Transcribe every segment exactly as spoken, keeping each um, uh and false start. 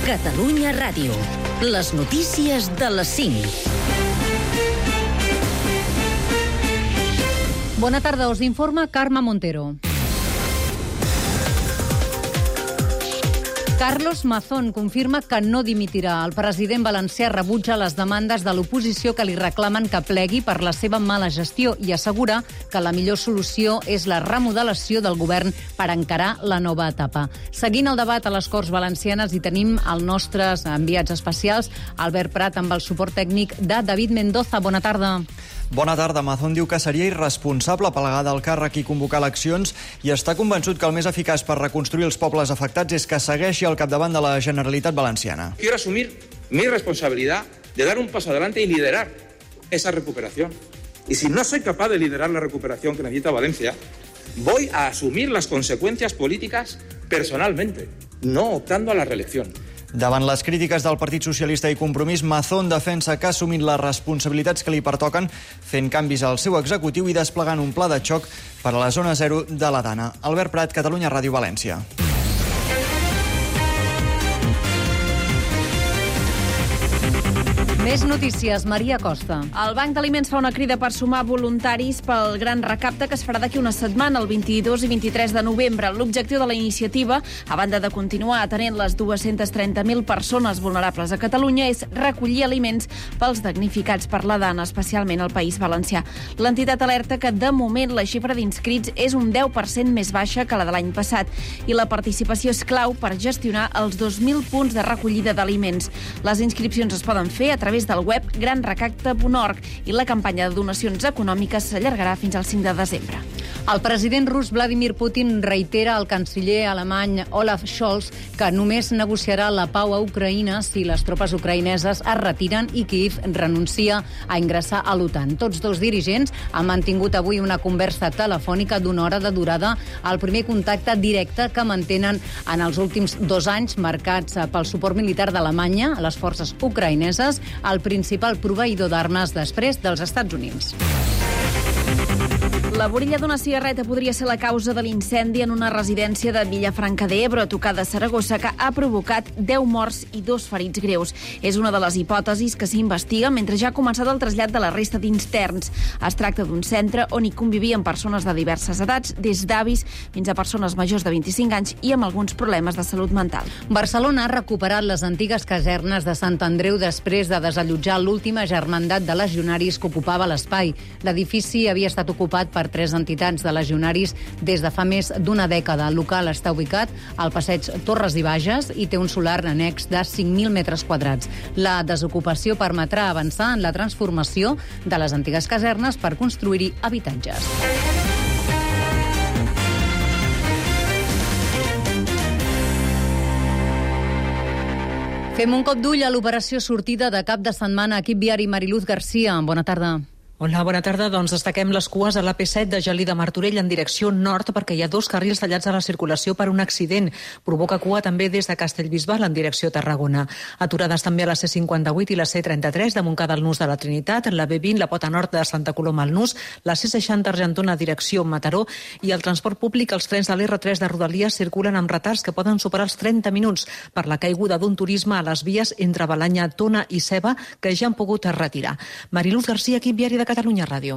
Catalunya Ràdio. Les notícies de les cinc. Bona tarda, us informa Carme Montero. Carlos Mazón confirma que no dimitirà. El president valencià rebutja les demandes de l'oposició que li reclamen que plegui per la seva mala gestió i assegura que la millor solució és la remodelació del govern per encarar la nova etapa. Seguint el debat a les Corts Valencianes hi tenim els nostres enviats especials, Albert Prat, amb el suport tècnic de David Mendoza. Bona tarda. Bona tarda. Mazón diu que seria irresponsable plegar del càrrec i convocar eleccions i està convençut que el més eficaç per reconstruir els pobles afectats és que segueixi al capdavant de la Generalitat Valenciana. Quiero asumir mi responsabilidad de dar un paso adelante y liderar esa recuperación. Y si no soy capaz de liderar la recuperación que necesita Valencia, voy a asumir las consecuencias políticas personalmente, no optando a la reelección. Davant les crítiques del Partit Socialista i Compromís, Mazón defensa que ha assumit les responsabilitats que li pertoquen fent canvis al seu executiu i desplegant un pla de xoc per a la zona zero de la Dana. Albert Prat, Catalunya Ràdio, València. Més notícies, Maria Costa. El Banc d'Aliments fa una crida per sumar voluntaris pel gran recapte que es farà d'aquí una setmana, el vint-i-dos i vint-i-tres de novembre. L'objectiu de la iniciativa, a banda de continuar atenent les dues-centes trenta mil persones vulnerables a Catalunya, és recollir aliments pels damnificats per la Dana, especialment al País Valencià. L'entitat alerta que, de moment, la xifra d'inscrits és un deu per cent més baixa que la de l'any passat i la participació és clau per gestionar els dos mil punts de recollida d'aliments. Les inscripcions es poden fer a través del web gran recapte punt org i la campanya de donacions econòmiques s'allargarà fins al cinc de desembre. El president rus Vladimir Putin reitera al canciller alemany Olaf Scholz que només negociarà la pau a Ucraïna si les tropes ucraïneses es retiren i Kiev renuncia a ingressar a l'OTAN. Tots dos dirigents han mantingut avui una conversa telefònica d'una hora de durada, el primer contacte directe que mantenen en els últims dos anys, marcats pel suport militar d'Alemanya a les forces ucraïneses, el principal proveïdor d'armes després dels Estats Units. La borilla d'una cigarreta podria ser la causa de l'incendi en una residència de Vilafranca d'Ebre, a tocar de Saragossa, que ha provocat deu morts i dos ferits greus. És una de les hipòtesis que s'investiga mentre ja ha començat el trasllat de la resta d'interns. Es tracta d'un centre on hi convivien persones de diverses edats, des d'avis fins a persones majors de vint-i-cinc anys i amb alguns problemes de salut mental. Barcelona ha recuperat les antigues casernes de Sant Andreu després de desallotjar l'última germandat de legionaris que ocupava l'espai. L'edifici havia estat ocupat per tres entitats de legionaris des de fa més d'una dècada. El local està ubicat al passeig Torres i Bages i té un solar annex de cinc mil metres quadrats. La desocupació permetrà avançar en la transformació de les antigues casernes per construir-hi habitatges. Fem un cop d'ull a l'operació sortida de cap de setmana. Equip viari, Mariluz Garcia. Bona tarda. Hola, bona tarda. Doncs destaquem les cues a l'A P set de Gelida a Martorell en direcció nord perquè hi ha dos carrils tallats a la circulació per un accident. Provoca cua també des de Castellbisbal en direcció Tarragona. Aturades també a la C cinquanta-vuit i la C trenta-tres de Montcada al Nus de la Trinitat, la B vint, la Pota Nord de Santa Coloma al Nus, la C seixanta Argentona direcció Mataró i el transport públic. Els trens de l'R tres de Rodalies circulen amb retards que poden superar els trenta minuts per la caiguda d'un turisme a les vies entre Balanya, Tona i Ceba que ja han pogut retirar. Mariluz Garcia, equip viari de Catalunya Ràdio.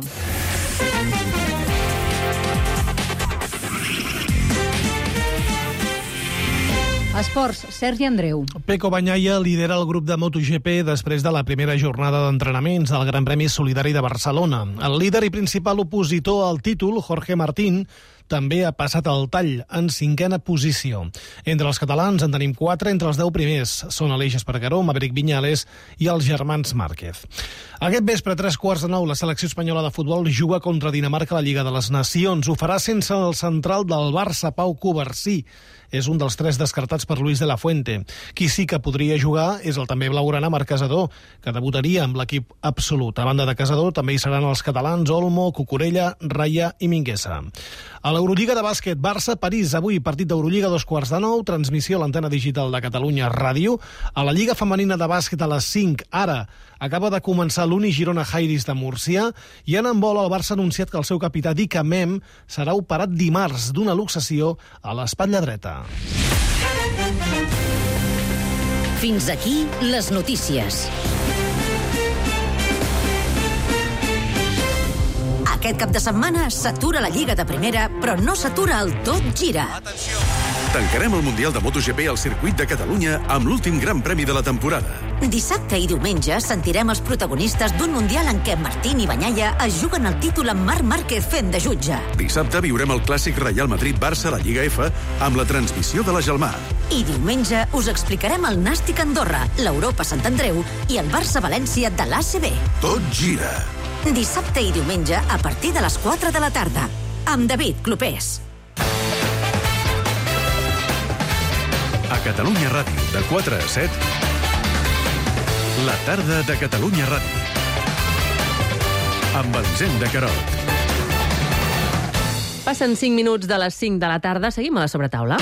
Esports, Sergi Andreu. Pecco Bagnaia lidera el grup de MotoGP després de la primera jornada d'entrenaments del Gran Premi Solidari de Barcelona. El líder i principal opositor al títol, Jorge Martín, també ha passat el tall en cinquena posició. Entre els catalans en tenim quatre, entre els deu primers són Aleix Espargaró, Maverick Viñales i els germans Márquez. Aquest vespre, a tres quarts de nou, la selecció espanyola de futbol juga contra Dinamarca a la Lliga de les Nacions. Ho farà sense el central del Barça, Pau Covarsí. És un dels tres descartats per Luis de la Fuente. Qui sí que podria jugar és el també blaugrana Marc Casador, que debutaria amb l'equip absolut. A banda de Casador també hi seran els catalans Olmo, Cucurella, Raya i Mingueza. A l'Eurolliga de bàsquet, Barça-París, avui partit d'Eurolliga a dos quarts de nou, transmissió a l'antena digital de Catalunya Ràdio. A la Lliga femenina de bàsquet a les cinc, ara acaba de començar l'Uni Girona Jairis de Múrcia i en handbol el Barça ha anunciat que el seu capità Dick Amem serà operat dimarts d'una luxació a l'espatlla dreta. Fins aquí les notícies. Aquest cap de setmana s'atura la Lliga de Primera, però no s'atura el Tot Gira. Atenció! Tancarem el Mundial de MotoGP al circuit de Catalunya amb l'últim gran premi de la temporada. Dissabte i diumenge sentirem els protagonistes d'un Mundial en què Martín i Bagnaia es juguen el títol amb Marc Márquez fent de jutge. Dissabte viurem el clàssic Real Madrid-Barça a la Lliga F amb la transmissió de la Gelmar. I diumenge us explicarem el Nàstic Andorra, l'Europa Sant Andreu i el Barça-València de l'A C B. Tot gira. Dissabte i diumenge a partir de les quatre de la tarda. Amb David Clopés. A Catalunya Ràdio, de quatre a set, la tarda de Catalunya Ràdio. Amb Elisenda Queralt. Passen cinc minuts de les cinc de la tarda. Seguim a la sobretaula.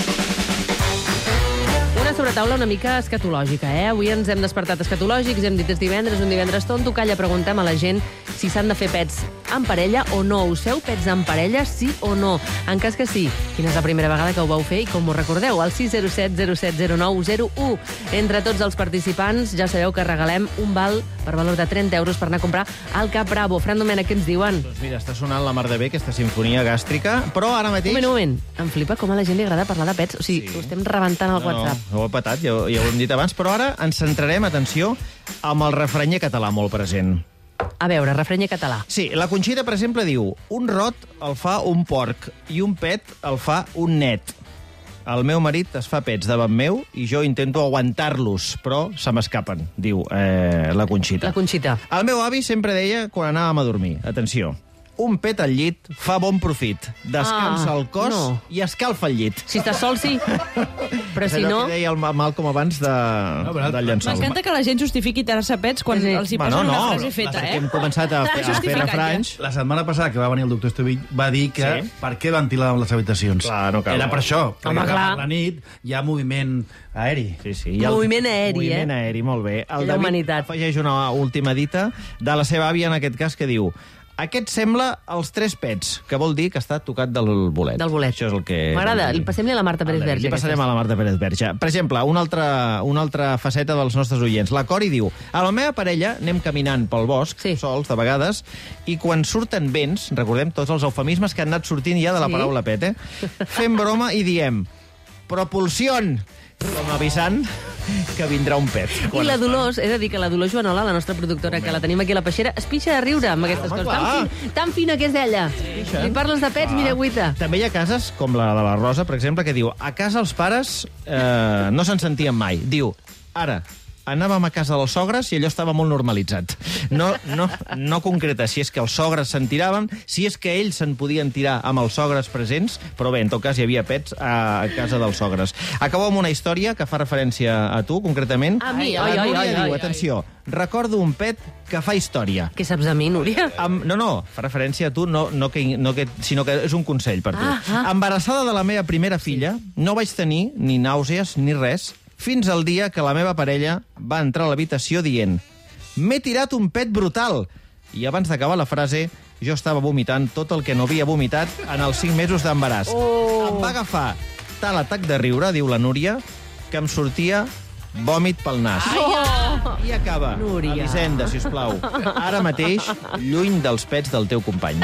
Una sobretaula una mica escatològica, eh? Avui ens hem despertat escatològics, hem dit és divendres, un divendres tonto, calla, preguntem a la gent si s'han de fer pets en parella o no. Us feu pets en parella, sí o no? En cas que sí, quina és la primera vegada que ho vau fer i com ho recordeu? Al sis zero set zero set zero nou zero u. Entre tots els participants ja sabeu que regalem un val per valor de trenta euros per anar a comprar al Cap Bravo. Fran Domènech, què ens diuen? Doncs mira, està sonant la mar de bé aquesta sinfonia gàstrica, però ara mateix... Un moment, un moment. Em flipa com a la gent li agrada parlar de pets. O sigui, sí. Ho estem rebentant al no, WhatsApp. No, ho he patat, ja, ja ho hem dit abans, però ara ens centrarem, atenció, amb el refrenyer català molt present. A veure, refrenyer català. Sí, la Conxita, per exemple, diu un rot el fa un porc i un pet el fa un net. El meu marit es fa pets davant meu i jo intento aguantar-los, però se m'escapen, diu eh, la Conxita. La Conxita. El meu avi sempre deia quan anàvem a dormir, atenció, un pet al llit fa bon profit. Descansa ah, el cos no. i escalfa el llit. Si estàs sol, sí. Però si no... Que deia el Malcolm abans de, no, del llençol. M'encanta que la gent justifiqui tirar-se pets quan sí. els hi posen bueno, no, una frase feta, eh? Hem començat a, a fer refranys. La setmana passada que va venir el doctor Estevill va dir que sí? per què ventilàvem les habitacions. Clar, no cal. Era per això, perquè Home, clar. a la nit hi ha moviment aeri. Sí, sí. El, moviment aeri, moviment eh? aeri, molt bé. El la David humanitat. afegeix una última dita de la seva àvia, en aquest cas, que diu: aquest sembla els tres pets, que vol dir que està tocat del bolet. Del bolet. Això és el que... M'agrada. Passem-li a la Marta Pérez Verge. Li passarem a la Marta Pérez Verge. Per exemple, una altra, una altra faceta dels nostres oients. La Cori diu: a la meva parella anem caminant pel bosc, sí. sols, de vegades, i quan surten vents, recordem tots els eufemismes que han anat sortint ja de la sí? paraula pet, eh? Fem broma i diem propulsió, com avisant que vindrà un pet. I la Dolors, he de dir que la Dolors Joanola, la nostra productora, que la tenim aquí a la peixera, es pixa de riure amb aquestes coses. Tan, fin, tan fina que és ella. Li parles de pets, mira, agüita. També hi ha cases, com la de la Rosa, per exemple, que diu: a casa els pares eh, no se'n sentien mai. Diu: ara, anàvem a casa dels sogres i allò estava molt normalitzat. No, no, no concreta si és que els sogres se'n tiraven, si és que ells se'n podien tirar amb els sogres presents, però bé, en tot cas hi havia pets a casa dels sogres. Acabo amb una història que fa referència a tu, concretament. A mi? La Ai, ai, Núria ai, diu, ai, atenció, recordo un pet que fa història. Què saps de mi, Núria? Am, no, no, fa referència a tu, no, no que, no que, sinó que és un consell per tu. Ah, ah. Embarassada de la meva primera filla, no vaig tenir ni nàusees ni res, fins al dia que la meva parella va entrar a l'habitació dient: m'he tirat un pet brutal. I abans d'acabar la frase, jo estava vomitant tot el que no havia vomitat en els cinc mesos d'embaràs. Oh. Em va agafar tal atac de riure, diu la Núria, que em sortia vòmit pel nas. Oh. I acaba. Núria. Elisenda, sisplau. Ara mateix, lluny dels pets del teu company.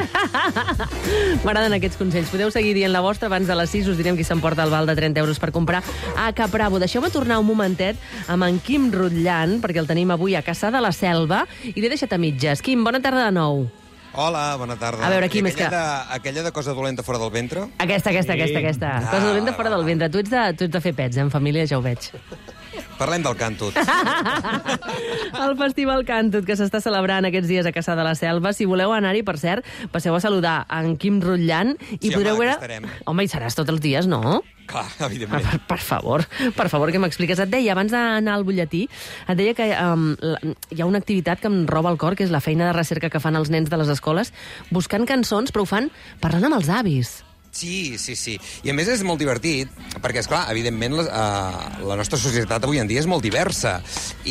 M'agraden aquests consells. Podeu seguir dient la vostra. Abans de les sis us direm qui s'emporta el val de trenta euros per comprar a Cap Bravo. Deixeu-me tornar un momentet amb en Quim Rutllant, perquè el tenim avui a Caçà de la Selva, i l'he deixat a mitges. Quim, bona tarda de nou. Hola, bona tarda. A veure, Quim, és que... De, aquella de cosa dolenta fora del ventre? Aquesta, aquesta, sí. aquesta, aquesta. Ah, cosa dolenta fora del ventre. Tu ets de, tu ets de fer pets, eh? En família ja ho veig. Parlem del Cantut. El Festival Cantut, que s'està celebrant aquests dies a Caçà de la Selva. Si voleu anar-hi, per cert, passeu a saludar en Quim Rutllant i sí, podreu home, veure... Home, hi seràs tots els dies, no? Clar, evidentment. Per, per favor, per favor, que m'expliques. Et deia, abans d'anar al butlletí, et deia que um, hi ha una activitat que em roba el cor, que és la feina de recerca que fan els nens de les escoles, buscant cançons, però ho fan parlant amb els avis. Sí, sí, sí. I a més és molt divertit, perquè, esclar, evidentment la, uh, la nostra societat avui en dia és molt diversa.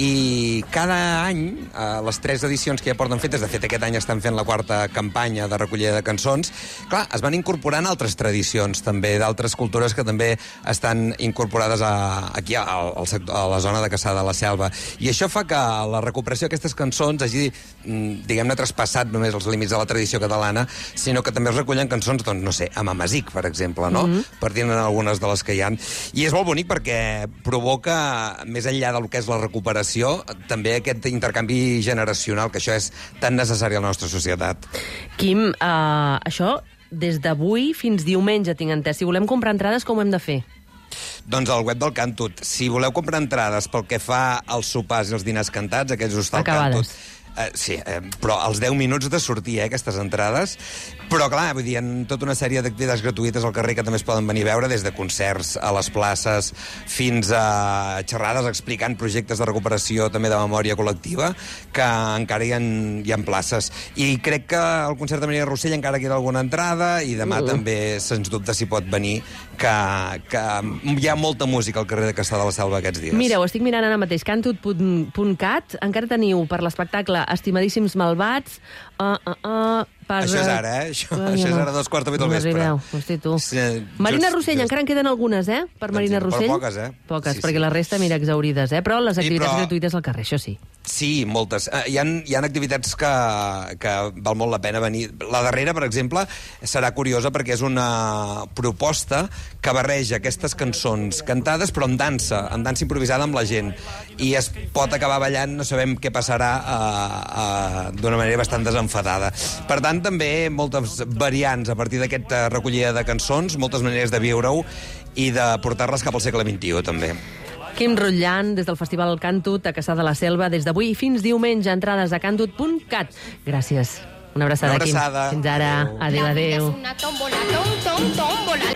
I cada any, uh, les tres edicions que ja porten fetes, de fet aquest any estan fent la quarta campanya de recollida de cançons, clar, es van incorporant altres tradicions també, d'altres cultures que també estan incorporades a, aquí al, al sector, a la zona de Caçà de la Selva. I això fa que la recuperació d'aquestes cançons hagi, diguem-ne, traspassat només els límits de la tradició catalana, sinó que també es recullen cançons, doncs, no sé, amb Amazic, per exemple, no? Mm-hmm. Partint en algunes de les que hi ha. I és molt bonic perquè provoca, més enllà del que és la recuperació, també aquest intercanvi generacional, que això és tan necessari a la nostra societat. Quim, uh, això, des d'avui fins diumenge, tinc entès. Si volem comprar entrades, com ho hem de fer? Doncs al web del Cantut. Si voleu comprar entrades pel que fa als sopars i els dinars cantats, aquells hostal Cantut... Uh, sí, uh, però als deu minuts de sortir, eh, aquestes entrades. Però, clar, vull dir, en tota una sèrie d'activitats gratuïtes al carrer que també es poden venir a veure, des de concerts a les places fins a xerrades explicant projectes de recuperació també de memòria col·lectiva, que encara hi ha, hi ha places. I crec que al concert de Marina Rossell encara queda alguna entrada, i demà uh. també, sens dubte, s'hi pot venir, que, que hi ha molta música al carrer de Caçà de la Selva aquests dies. Mira, ho estic mirant ara mateix, cantut punt cat, encara teniu per l'espectacle Estimadíssims Malvats, uh, uh, uh, per... Això és ara, eh? Això, Ai, això és no. ara dos quarts de vuit del vespre. Arribeu, hosti, tu. Sí, Marina just, Rossell, just. encara en queden algunes, eh? Per Marina doncs, Rossell. Però poques, eh? Poques, sí, perquè sí. la resta, mira, exaurides, eh? Però les activitats sí, però... gratuïtes al carrer, això sí. Sí, moltes. Uh, hi, ha, hi ha activitats que, que val molt la pena venir. La darrera, per exemple, serà curiosa perquè és una proposta que barreja aquestes cançons cantades, però amb dansa, amb dansa improvisada amb la gent. I es pot acabar ballant, no sabem què passarà, uh, uh, d'una manera bastant desenfadada. Per tant, també moltes variants a partir d'aquesta recollida de cançons, moltes maneres de viure-ho i de portar-les cap al segle vint-i-u, també. Quim Rotllant, des del Festival Cantut a Caçà de la Selva, des d'avui fins diumenge, entrades a cantut punt cat. Gràcies. Una abraçada, Una abraçada. Quim. Fins ara. Adéu, adéu. Una tómbola, tom, tom, tómbola.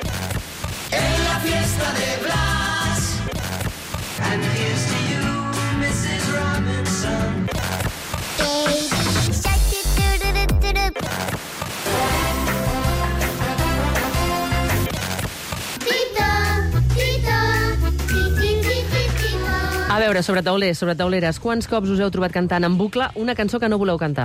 En la fiesta de Blas. And here's to you, missus Robinson. A veure, sobre taulers, sobre tauleres, quants cops us heu trobat cantant en bucle una cançó que no voleu cantar?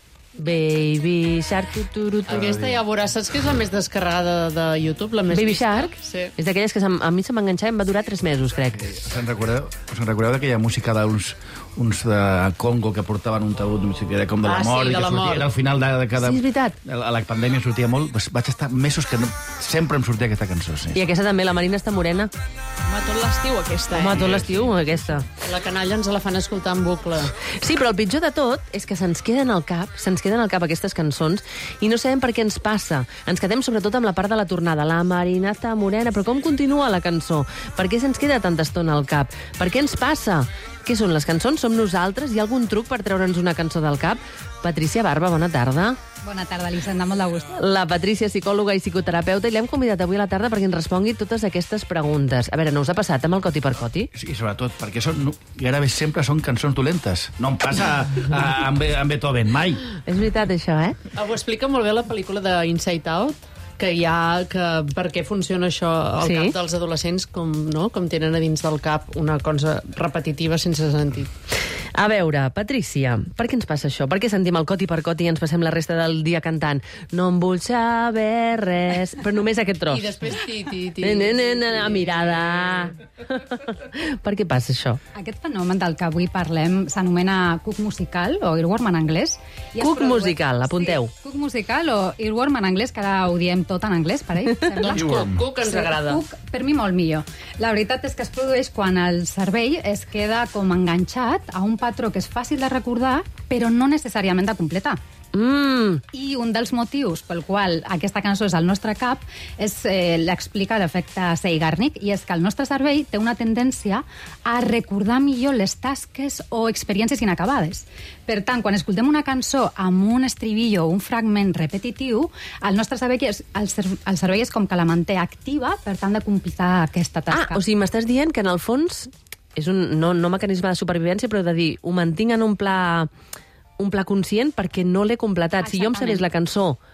Baby Shark, tu, tu, tu, tu. Aquesta ja veuràs, saps que és la més descarregada de YouTube? La més Baby vista? Shark? Sí. És d'aquelles que se'm- a mi se m'enganxava i em va durar tres mesos, crec. Se'n recordeu, se'n recordeu d'aquella música d'uns uns de Congo que portaven un taüt, no sé què, era com de la Ah, sí, mort, de i que la sortia, mort. era al final de, de cada... Sí, és veritat. A la pandèmia sortia molt, doncs vaig estar mesos que no, sempre em sortia aquesta cançó, sí. I aquesta també, la Marina està morena. Home, tot l'estiu aquesta, eh? Home, tot l'estiu, aquesta. La canalla ens la fan escoltar en bucle. Sí, però el pitjor de tot és que se'ns queden al cap, se'ns queden al cap aquestes cançons i no sabem per què ens passa. Ens quedem sobretot amb la part de la tornada. La Marina està morena, però com continua la cançó? Per què se'ns queda tanta estona al cap? Per què ens passa? Què són les cançons? Som nosaltres? Hi ha algun truc per treure'ns una cançó del cap? Patricia Barba, bona tarda. Bona tarda, Elisenda, molt de gust. La Patricia, psicòloga i psicoterapeuta, i l'hem convidat avui a la tarda perquè ens respongui totes aquestes preguntes. A veure, no us ha passat amb el Coti per Coti? Sí, sobretot, perquè són, no, gairebé sempre són cançons dolentes. No em passa a, a, amb, amb Beethoven, mai. És veritat, això, eh? Ho explica molt bé la pel·lícula de Inside Out, que hi ha que per què funciona això al Sí? cap dels adolescents, com, no? com tenen a dins del cap una cosa repetitiva sense sentit. A veure, Patricia, per què ens passa això? Per què sentim el Coti per Coti i ens passem la resta del dia cantant no em vull saber res, però només aquest tros? I després ti, ti, ti. Ne, ne, ne, ne, a mirada. Per què passa això? Aquest fenomen del que avui parlem s'anomena cook musical, o earworm en anglès. I es Cook produeix- musical, apunteu. Sí, cook musical o earworm en anglès, que ara ho diem tot en anglès, per ell. Doncs cook, cook ens agrada. Cook, per mi, molt millor. La veritat és que es produeix quan el cervell es queda com enganxat a un patró que és fàcil de recordar, però no necessàriament de completar. Mm. I un dels motius pel qual aquesta cançó és al nostre cap és eh, l'explica l'efecte Zeigarnik, i és que el nostre cervell té una tendència a recordar millor les tasques o experiències inacabades. Per tant, quan escoltem una cançó amb un estribillo o un fragment repetitiu, el nostre cervell és, el, cer el cervell és com que la manté activa per tant de completar aquesta tasca. Ah, o sigui, m'estàs dient que en el fons és un no, no mecanisme de supervivència, però de dir, ho mantinc en un pla, un pla conscient perquè no l'he completat. Si jo em sabés la cançó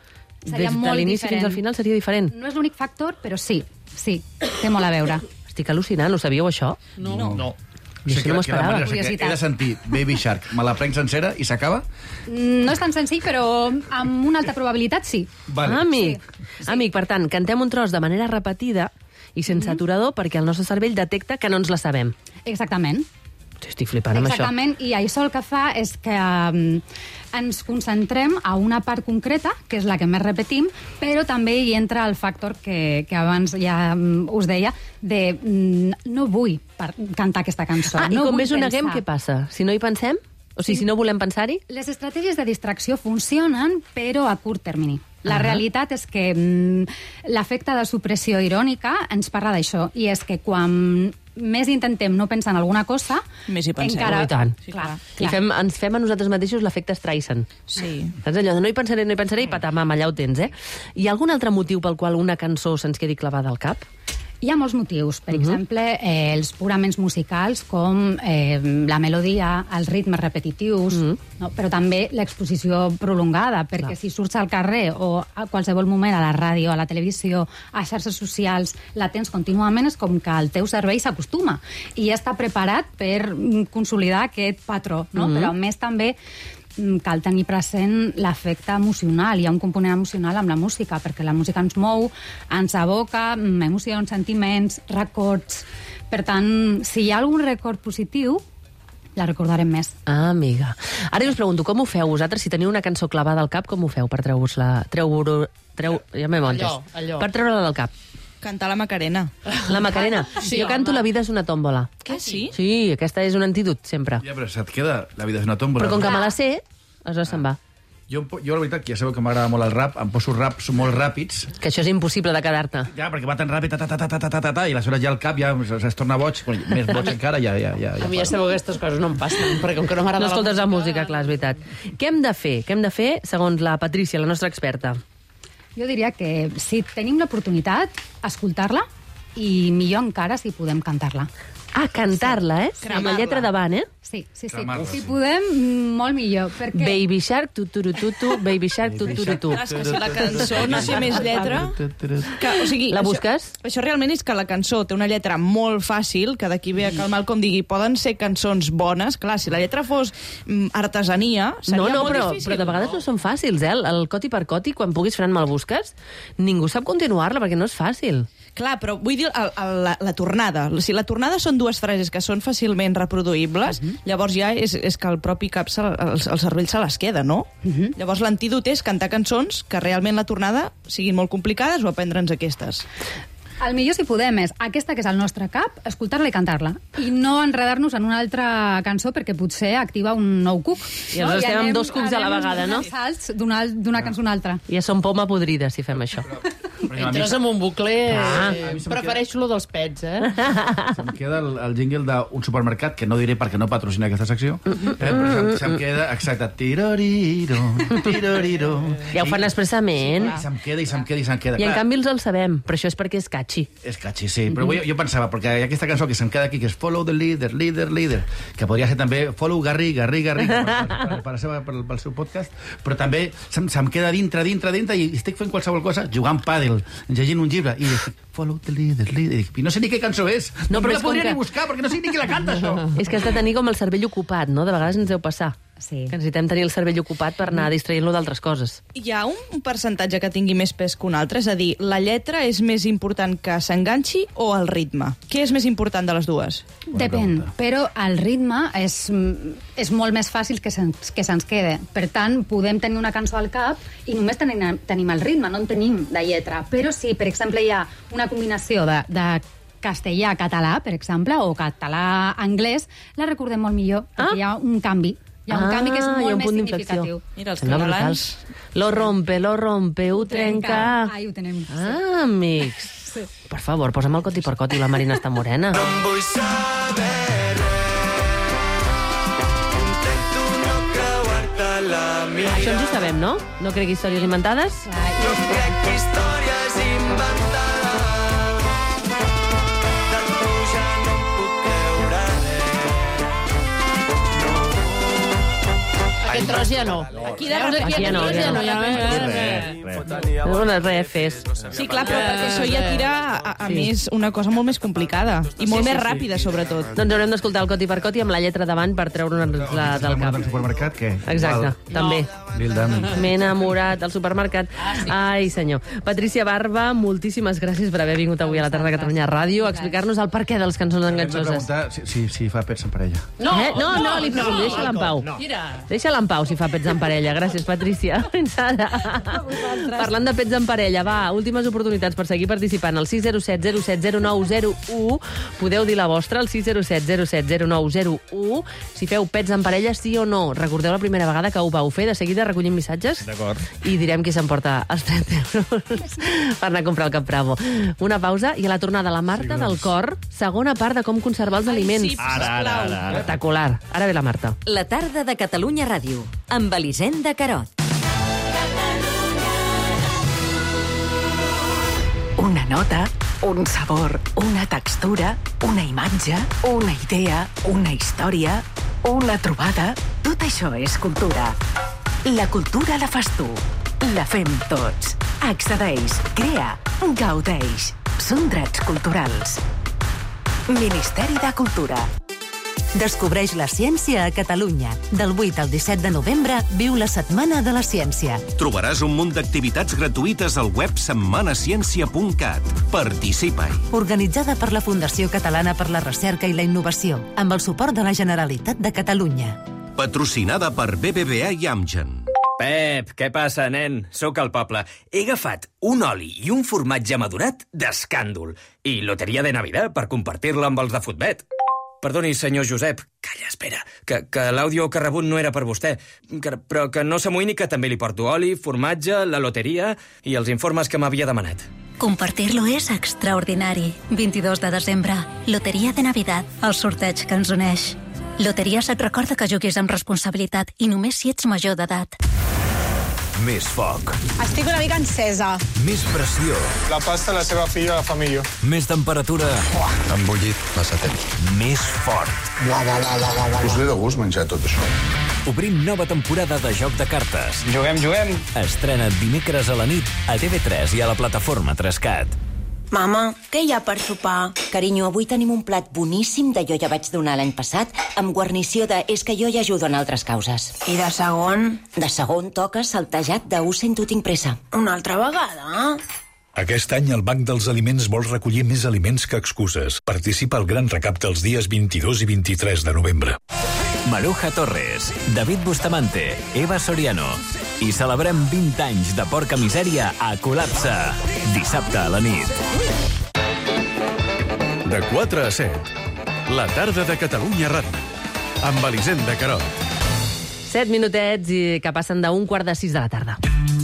Seria Des de molt l'inici diferent. fins al final seria diferent. No és l'únic factor, però sí, sí, té molt a veure. Estic al·lucinant, ho sabíeu, això? No. no. no. Jo sí que no m'ho esperava. He de sentir Baby Shark, me la prenc sencera i s'acaba? No és tan senzill, però amb una alta probabilitat sí. Vale. Ah, amic. Sí. Amic, per tant, cantem un tros de manera repetida i sense Mhm. aturador perquè el nostre cervell detecta que no ens la sabem. Exactament. Estic flipant amb això. Exactament, i això el que fa és que um, ens concentrem a una part concreta, que és la que més repetim, però també hi entra el factor que, que abans ja um, us deia, de um, no vull per cantar aquesta cançó. Ah, no i com vull més ho neguem, pensar. què passa? Si no hi pensem? O sigui, si no volem pensar-hi? Les estratègies de distracció funcionen, però a curt termini. La Ah. realitat és que mm, l'efecte de supressió irònica ens parla d'això, i és que quan més intentem no pensar en alguna cosa, més hi pensem. encara... Oh, i tant. Sí, clar, I fem, ens fem a nosaltres mateixos l'efecte Streisand. Sí. Saps allò de no hi pensaré, no hi pensaré, i patamam, allà ho tens, eh? Hi ha algun altre motiu pel qual una cançó se'ns quedi clavada al cap? Hi ha molts motius. Per Mhm. uh -huh. exemple, eh, els puraments musicals, com eh, la melodia, els ritmes repetitius, uh -huh. no? Però també l'exposició prolongada, perquè Clar. si surts al carrer o a qualsevol moment a la ràdio, a la televisió, a xarxes socials, la tens contínuament, és com que el teu cervell s'acostuma i ja està preparat per mm, consolidar aquest patró. No? Mhm. Uh -huh. Però a més també mm, cal tenir present l'efecte emocional. Hi ha un component emocional amb la música, perquè la música ens mou, ens aboca mm, emocions, sentiments, records. Per tant, si hi ha algun record positiu, la recordarem més. Ah, amiga. Ara jo us pregunto, com ho feu vosaltres? Si teniu una cançó clavada al cap, com ho feu per treu-vos-la? Treu... treu ja m'he entès. Allò, allò. Per treure-la del cap. Cantar la Macarena. La Macarena. Sí, jo canto home. La vida és una tòmbola. Ah, sí? Sí, aquesta és un antídot, sempre. Ja, però se't queda La vida és una tòmbola. Però com que me la sé, aleshores se'n va. Jo, jo, la veritat, que ja sabeu que m'agrada molt el rap, em poso raps molt ràpids. Que això és impossible de quedar-te. Ja, perquè va tan ràpid, ta, ta, ta, ta, ta, ta, ta, ta, i aleshores ja el cap ja es, es torna boig, més boig encara, ja... ja, ja, ja A mi ja sabeu que aquestes coses no em passen, perquè com que no m'agrada No la escoltes la música, clar, és veritat. Què hem de fer? Què hem de fer, segons la Patrícia, la nostra experta? Jo diria que si tenim l'oportunitat, escoltar-la, i millor encara si podem cantar-la. Ah, cantar-la, eh? Sí. Amb la lletra davant, eh? Sí, sí, sí. Cremarla, Si sí. podem, molt millor. Perquè... Baby Shark, tu-tu-tu-tu, Baby Shark, tu-tu-tu-tu. Clar, és que si la cançó no té més lletra... Que, o sigui, La això- busques? Això, realment és que la cançó té una lletra molt fàcil, que d'aquí ve que el Malcolm digui poden ser cançons bones. Clar, si la lletra fos mm, artesania, seria No, no, molt però, difícil. però de vegades no són fàcils, eh? El, el coti per coti, quan puguis, Fran, me'l busques, ningú sap continuar-la, perquè no és fàcil. Clar, però vull dir el, el, la, la tornada. Si la tornada són dues frases que són fàcilment reproduïbles, uh -huh. llavors ja és, és que el propi cap, se, el, el cervell se les queda, no? Uh -huh. Llavors l'antídot és cantar cançons que realment la tornada siguin molt complicades o aprendre'ns aquestes. El millor, si podem, és aquesta que és al nostre cap, escoltar-la i cantar-la. I no enredar-nos en una altra cançó perquè potser activa un nou cuc. I aleshores estem amb dos cucs a la vegada, no? Anem salts d'una d'una cançó a una altra. Ja som poma podrida, si fem això. Entres en un bucle... Ah. Eh, prefereixo lo dels pets, eh? Se'm queda el, el jingle d'un supermercat, que no diré perquè no patrocina aquesta secció, eh, però se'm, se'm queda exacte. Tiroriro, tiroriro. Ja ho fan expressament. I se'm queda, i se'm queda, i se'm queda. I en Clar, canvi els el sabem, però això és perquè és catchy. És catchy, sí, però jo, jo pensava, perquè hi ha aquesta cançó que se'm queda aquí, que és Follow the Leader, Leader, Leader, que podria ser també Follow Garri, Garri, Garri, per, per, per, per, per, pel seu podcast, però també se'm, se'm queda dintre, dintre, dintre, i estic fent qualsevol cosa, jugant pàdel, llegint un llibre, i dic, Follow the Leader, Leader, i no sé ni què cançó és, no, no però la és com podria que- ni buscar, perquè no sé ni qui la canta, això. És que has de tenir com el cervell ocupat, no? De vegades ens deu passar. Sí. Que necessitem tenir el cervell ocupat per anar distraient-lo d'altres coses. Hi ha un, un percentatge que tingui més pes que un altre? És a dir, la lletra és més important que s'enganxi o el ritme? Què és més important de les dues? Depèn, però el ritme és, és molt més fàcil que se'ns que se'ns quede. Per tant, podem tenir una cançó al cap i només tenim, tenim el ritme, no en tenim de lletra. Però si, per exemple, hi ha una combinació de, de castellà-català, per exemple, o català-anglès, la recordem molt millor, perquè Ah. hi ha un canvi. Hi ha un Ah, canvi que és hi ha molt un més punt d'inflexió. significatiu. Mira, els Sembla catalans... Lo rompe, lo rompe, ho trenca. Ai, ho tenem. Ah, amics. Sí. Per favor, posa'm el coti per coti, la Marina està morena. Vull saber intento no creuar-te la mia. Això ens ho sabem, no? No crec històries inventades? No crec històries inventades. De tu ja no em puc creure res. Aquest tros ja no. Aquí de Veus, repente aquí ja no, ja no, ja no. No, no, res, fes. Sí, clar, però perquè això ja tira a, a més una cosa molt més complicada i molt més ràpida, sobretot. Doncs haurem d'escoltar el coti per coti amb la lletra davant per treure'ns la del cap. Al supermercat, què? Exacte, també. Lil Dami. M'he enamorat del supermercat. Ai, senyor. Patricia Barba, moltíssimes gràcies per haver vingut avui a la tarda de Catalunya Ràdio a explicar-nos el perquè de les cançons Hem de enganxoses. preguntar si, si, si fa pets en parella. No, eh? no, no, li pregunto, no, deixa-la en pau. No. Deixa-la en pau si fa pets en parella. Gràcies, Patricia. Fins ara. Parlant de pets en parella, va, últimes oportunitats per seguir participant al sis zero set zero set zero nou zero u. Podeu dir la vostra al sis zero set zero set zero nou zero u. Si feu pets en parella, sí o no. Recordeu la primera vegada que ho vau fer. De seguida recollim missatges. D'acord. I direm qui s'emporta els trenta euros per anar a comprar el Cap Bravo. Una pausa i a la tornada la Marta del Cor, segona part de com conservar els aliments. sí, Ara, ara, ara, ara. Espectacular. Ara ve la Marta. La tarda de Catalunya Ràdio, amb Elisenda Carot. Una nota, un sabor, una textura, una imatge, una idea, una història, una trobada... Tot això és cultura. La cultura la fas tu. La fem tots. Accedeix, crea, gaudeix. Són drets culturals. Ministeri de Cultura. Descobreix la ciència a Catalunya. Del vuit al disset de novembre viu la Setmana de la Ciència. Trobaràs un munt d'activitats gratuïtes al web setmana ciència punt cat. Participa-hi. Organitzada per la Fundació Catalana per la Recerca i la Innovació, amb el suport de la Generalitat de Catalunya. Patrocinada per B B V A i Amgen. Pep, què passa, nen? Sóc al poble. He agafat un oli i un formatge madurat d'escàndol i loteria de Navidad per compartir-la amb els de Futbet. Perdoni, senyor Josep. Calla, espera, que, que l'àudio que ha rebut no era per vostè, que, però que no s'amoïni que també li porto oli, formatge, la loteria i els informes que m'havia demanat. Compartir-lo és extraordinari. vint-i-dos de desembre, Loteria de Navidad, el sorteig que ens uneix. Loteries et recorda que juguis amb responsabilitat i només si ets major d'edat. Més foc. Estic una mica encesa. Més pressió. La pasta, la seva filla, la fa millor. Més temperatura. Han bullit massa temps. Més fort. Us ve de gust menjar tot això. Obrim nova temporada de Joc de Cartes. Juguem, juguem. Estrena dimecres a la nit a T V tres i a la plataforma Trescat. Mama, què hi ha per sopar? Carinyo, avui tenim un plat boníssim de jo ja vaig donar l'any passat, amb guarnició de és que jo ja ajudo en altres causes. I de segon? De segon toca saltejat de ho sento tinc pressa. Una altra vegada? Aquest any el Banc dels Aliments vol recollir més aliments que excuses. Participa al gran recapte els dies vint-i-dos i vint-i-tres de novembre. Maruja Torres, David Bustamante, Eva Soriano. I celebrem vint anys de Porca Misèria a Col·lapse. Dissabte a la nit. De quatre a set, la tarda de Catalunya Ràdio. Amb Elisenda Carot. Set minutets i que passen d'un quart de sis de la tarda.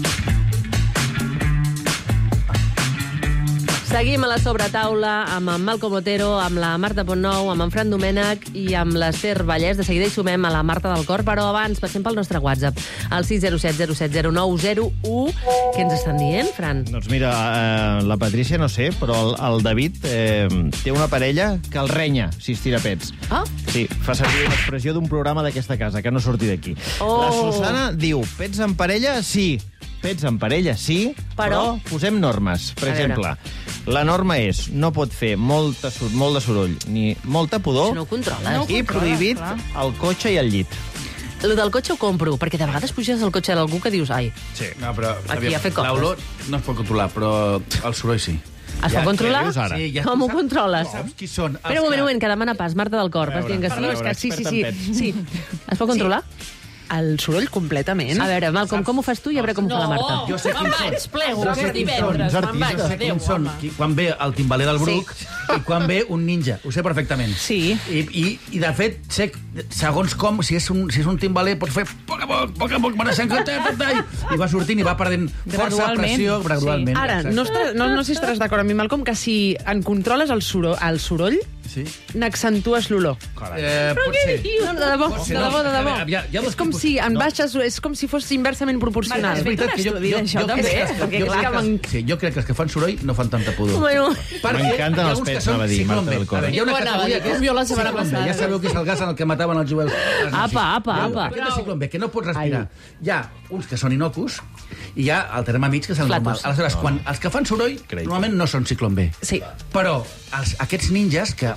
Seguim a la sobretaula amb en Malcom Otero, amb la Marta Pontnou, amb en Fran Domènech i amb l'Ester Vallès. De seguida hi sumem a la Marta del Cor, però abans passem pel nostre WhatsApp, al sis zero set zero set zero nou zero u. Què ens estan dient, Fran? Doncs mira, eh, la Patrícia no sé, però el, el David eh, té una parella que el renya si es tira pets. Ah? Sí, fa servir una expressió d'un programa d'aquesta casa, que no surti d'aquí. Oh. La Susana diu, pets en parella, sí. Pets en parella, sí, però, però posem normes. Per A exemple, la norma és no pot fer molta, molt de soroll ni molta pudor. Això no ho controles. I No ho controles, prohibit clar. el cotxe i el llit. Lo del cotxe ho compro, perquè de vegades puges al cotxe d'algú que dius, ai, Sí. No, però, Aquí a fer coses. l'olor no es pot controlar, però el soroll sí. es pot controlar? Sí, ja Com ho saps- controles? Saps qui són? els Espera un moment, que- un moment, que demana pas. Marta del Cor, vas dient que sí? Perdó, és que sí, sí, sí. sí. Es pot controlar? El soroll completament. A veure, Malcom, com ho fas tu i a veure com ho fa la Marta. Jo sé me'n quins són. vaig, plego, Jo que sé és quins divendres, són. me'n vaig, Jo sé adéu, quins són. home. Qui- Quan ve el timbaler del Bruc i quan ve un ninja. Ho sé perfectament. Sí. I, i, i de fet, sé segons com, si és un, si és un timbaler, pots fer poc a poc, poc a poc, van i va sortint i va perdent força, pressió, gradualment. Sí. Ara, no, estàs, no, no sé si estaràs d'acord amb mi, Malcom, que si en controles el soroll, el soroll Sí? n'accentues l'olor. Eh, Però pot què ser. dius? No, de debò, Pot de ser, debò, no. de debò. A veure, hi ha- hi ha dos És com tipus- si en no. baixes, és com si fos inversament proporcional. És veritat que jo, jo, jo, jo, també, crec, eh? Perquè, jo, clar, crec que, sí, jo crec que els que fan soroll no fan tanta pudor. Bueno. Perquè M'encanten hi ha els uns que pets, són anava a dir, ciclón Marta B. del Cor. A veure, hi ha una Ho anava a categoria dir, que és com jo la setmana ciclón B. passada. Ja sabeu que és el gas en el que mataven els jueus. els nazis. Apa, apa, Hi ha apa. Aquest és ciclón B, que no pots respirar. Hi ha uns que són inocus i hi ha el terme mig, que és el Flatus. normal. Aleshores, quan els que fan soroll, normalment no són ciclón B. Sí. Però els, aquests ninjas que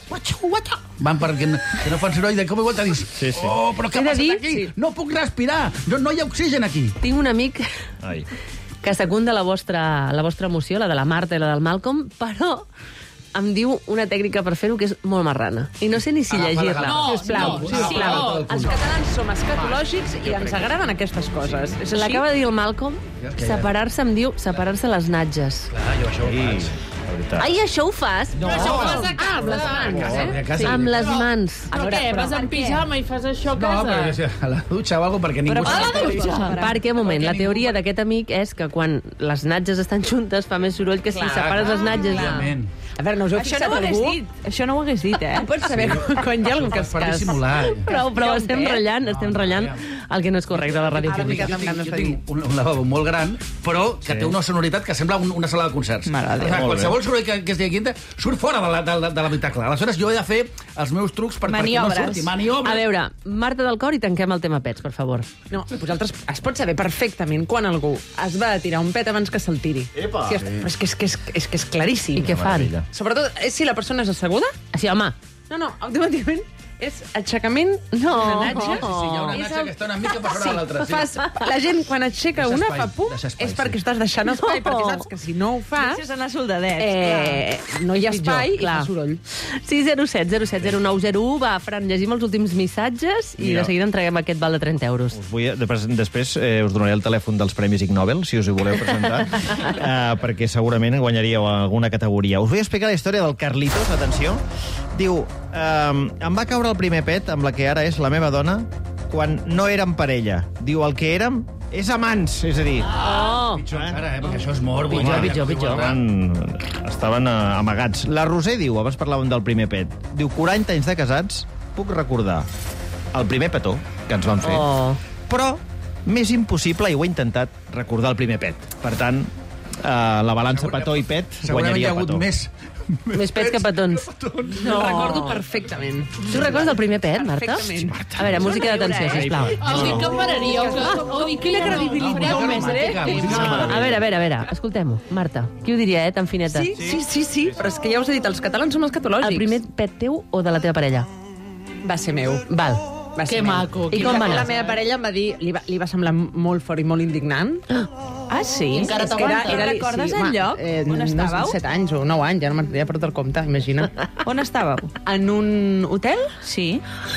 van perquè no, que no fan soroll, de cop i volta dius, Sí, sí. oh, però què He ha de passat dir- aquí? sí. No puc respirar, no, no hi ha oxigen aquí. Tinc un amic Ai. que secunda la vostra, la vostra emoció, la de la Marta i la del Malcolm, però em diu una tècnica per fer-ho que és molt marrana. I no sé ni si Agafa, llegir-la. agafa. Sisplau, No, sisplau. no, no. Els catalans som escatològics i ens agraden aquestes coses. És així? L'acaba de dir el Malcolm, separar-se, em diu, separar-se les natges. Clar, jo això ho Sí, faig. la veritat. Ai, això ho fas? No, Això ho fas a casa. amb les mans, casa, eh? a casa. Sí, amb les Però- mans. Però què, vas en pijama i fas això a No, casa? però que sigui a la dutxa o alguna cosa, perquè ningú Però a la s'enteri. dutxa? Perquè, un moment, la teoria d'aquest amic és que quan les natges estan juntes fa més soroll que si Clar, separes les natges. Òbviament. A veure, no us heu Això fixat no ho hagués algú? dit. Això no ho hagués dit, eh? Tu pots saber quan hi ha algú que es Per cas. dissimular. Però, però estem eh? ratllant, estem ratllant el que no és correcte a la ràdio Ara m'he pública. quedat amb ganes Jo de dir. tinc un, un lavabo molt gran, però que Sí. té una sonoritat que sembla un, una sala de concerts. M'agrada. O sigui, Molt qualsevol bé. soroll que, que estigui aquí surt fora de la, de, de, de l'habitacle. Aleshores, jo he de fer els meus trucs per, perquè no Maniobres. surti. Maniobres. A veure, Marta del Cor, i tanquem el tema pets, per favor. No, vosaltres es pot saber perfectament quan algú es va a tirar un pet abans que se'l tiri. Epa! Sí, però és que és, que és, és, que és claríssim. I què fan? meravella. Sobretot, eh, si la persona és asseguda... Sí, home. No, no, automàticament és aixecament No. d'una natja. Sí, sí, hi ha una És natja el- que està una mica per sobre de l'altra. Sí. Fas, la gent, quan aixeca Deixa una, espai, fa pum, deixa espai, és perquè sí. estàs deixant espai, No. perquè saps que si no ho fas, Deixes anar soldadets, eh, no hi ha espai Pitjor, i clar. fa soroll. sis zero set zero set zero nou zero u. Va, Fran, llegim els últims missatges i Mira. de seguida entreguem aquest val de trenta euros. Us vull, després després eh, us donaré el telèfon dels Premis Ig Nobel, si us hi voleu presentar, eh, perquè segurament guanyaríeu alguna categoria. Us vull explicar la història del Carlitos, atenció. Diu, eh, em va caure el primer pet amb la que ara és la meva dona quan no érem parella. Diu, el que érem és amants, és a dir... Oh! Pitjor encara, eh? Perquè això és mort. Pitjor, pitjor, pitjor. Estaven, estaven eh, amagats. La Roser diu, abans parlàvem del primer pet, diu, quaranta anys de casats, puc recordar el primer petó que ens van fer, Oh. però més impossible, i ho he intentat, recordar el primer pet. Per tant, eh, la balança petó i pet Segurament hi guanyaria ha hagut petó. més... Més pets que petons. No. Ho recordo perfectament. Tu recordes el primer pet, Marta? Perfectament. A veure, música d'atenció, sisplau. Has dit que pararíeu, que, o dir, quina credibilitat més, eh? A veure, a veure, a veure, escoltem-ho. Marta, qui ho diria, eh, tan fineta? Sí, sí, sí, sí, però és que ja us he dit, els catalans som escatològics. El primer pet teu o de la teva parella? Va ser meu. Val. Va ser Que meu. maco. I com va anar? La meva parella em va dir, li va, li va semblar molt fort i molt indignant. Ah, sí? Encara És que era, era, recordes el lloc? Eh, On estàveu? set anys o nou anys, ja no me'n ja perdut el compte, imagina. On estàveu? En un hotel? Sí.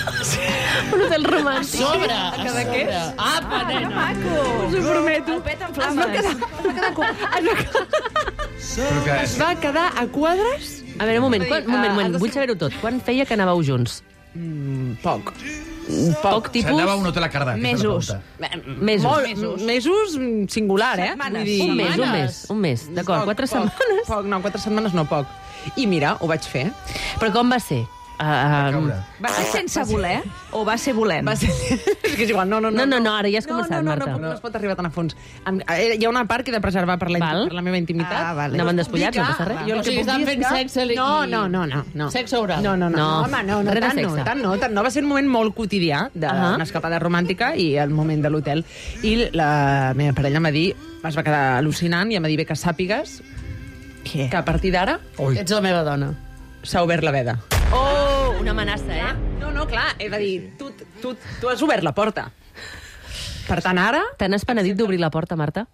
Un hotel romàntic. Sobre, a Cadaqués. Apa, ah, nena. Que maco. Us ho prometo. El pet en Es va flames. quedar, es va quedar, es va quedar, Però que... es va quedar a quadres. A veure, un moment, És a quan, dir, un moment, un ah, moment. has de Vull ser- saber-ho tot. Quan feia que anàveu junts? Mm, poc. Poc tipus... S'anava a un hotel a Cardà. Mesos. Mesos. Molt, Mesos. mesos mm, singular, eh? Setmanes. Vull dir, Un mes, un mes, un mes. D'acord, quatre setmanes. Poc, no, quatre setmanes no, poc. I mira, ho vaig fer. Però com va ser? Uh, Va ser sense voler o va ser volent? Va ser... és que és igual, no, no, no, no, no, ara ja has No, començat, no, no, Marta. no, no, no es pot arribar tan a fons. Em- eh, Hi ha una part que he de preservar per la, Val. per la meva intimitat. Ah, vale. Anaven despullats, no passa res. Jo el O que sigui, puc estan dir és fent que... sexe i- No, no, no, no, no. Sexe oral. No, no, no. No, Home, no, no, res de tant no, sexe. tant no, tant no. Va ser un moment molt quotidià d'una Ahà. escapada romàntica i el moment de l'hotel. I la meva parella em va dir, es va quedar al·lucinant i em va dir, bé, que sàpigues Què? que a partir d'ara Ets la meva dona. s'ha obert la veda. Oh, una amenaça, eh? No, no, clar, he de dir, tu, tu, tu has obert la porta. Per tant, ara, Te n'has penedit d'obrir la porta, Marta?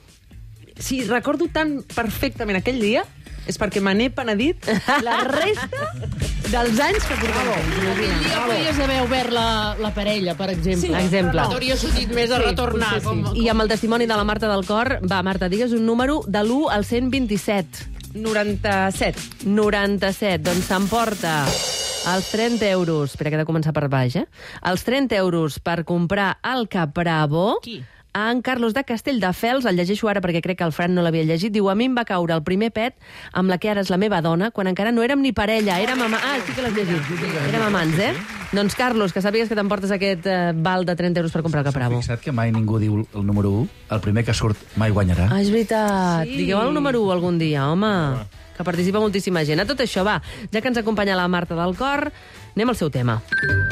si recordo tan perfectament aquell dia, és perquè me n'he penedit la resta dels anys que portava. Aquell dia podries haver obert la, la parella, per exemple. Sí, exemple. T'hauria sortit més a Sí, retornar. potser sí. Com, I amb el testimoni de la Marta del Cor, va, Marta, digues un número de l'u al cent vint-i-set. noranta-set. noranta-set, doncs s'emporta els trenta euros, espera que he de començar per baix, eh? Els trenta euros per comprar el Capravo, Qui? En Carlos de Castelldefels, el llegeixo ara perquè crec que el Fran no l'havia llegit, diu: a mi em va caure el primer pet amb la que ara és la meva dona, quan encara no érem ni parella, érem amants. Ah, sí que l'has llegit. Érem amants, eh? Doncs, Carlos, que sàpigues que t'emportes aquest eh, val de trenta euros per comprar el Capravo. Fixa't que mai ningú diu el número u, el primer que surt mai guanyarà. Ah, és veritat. Sí. Digueu el número u algun dia, home. Que participa moltíssima gent. A tot això, va, ja que ens acompanya la Marta del Cor, anem al seu tema.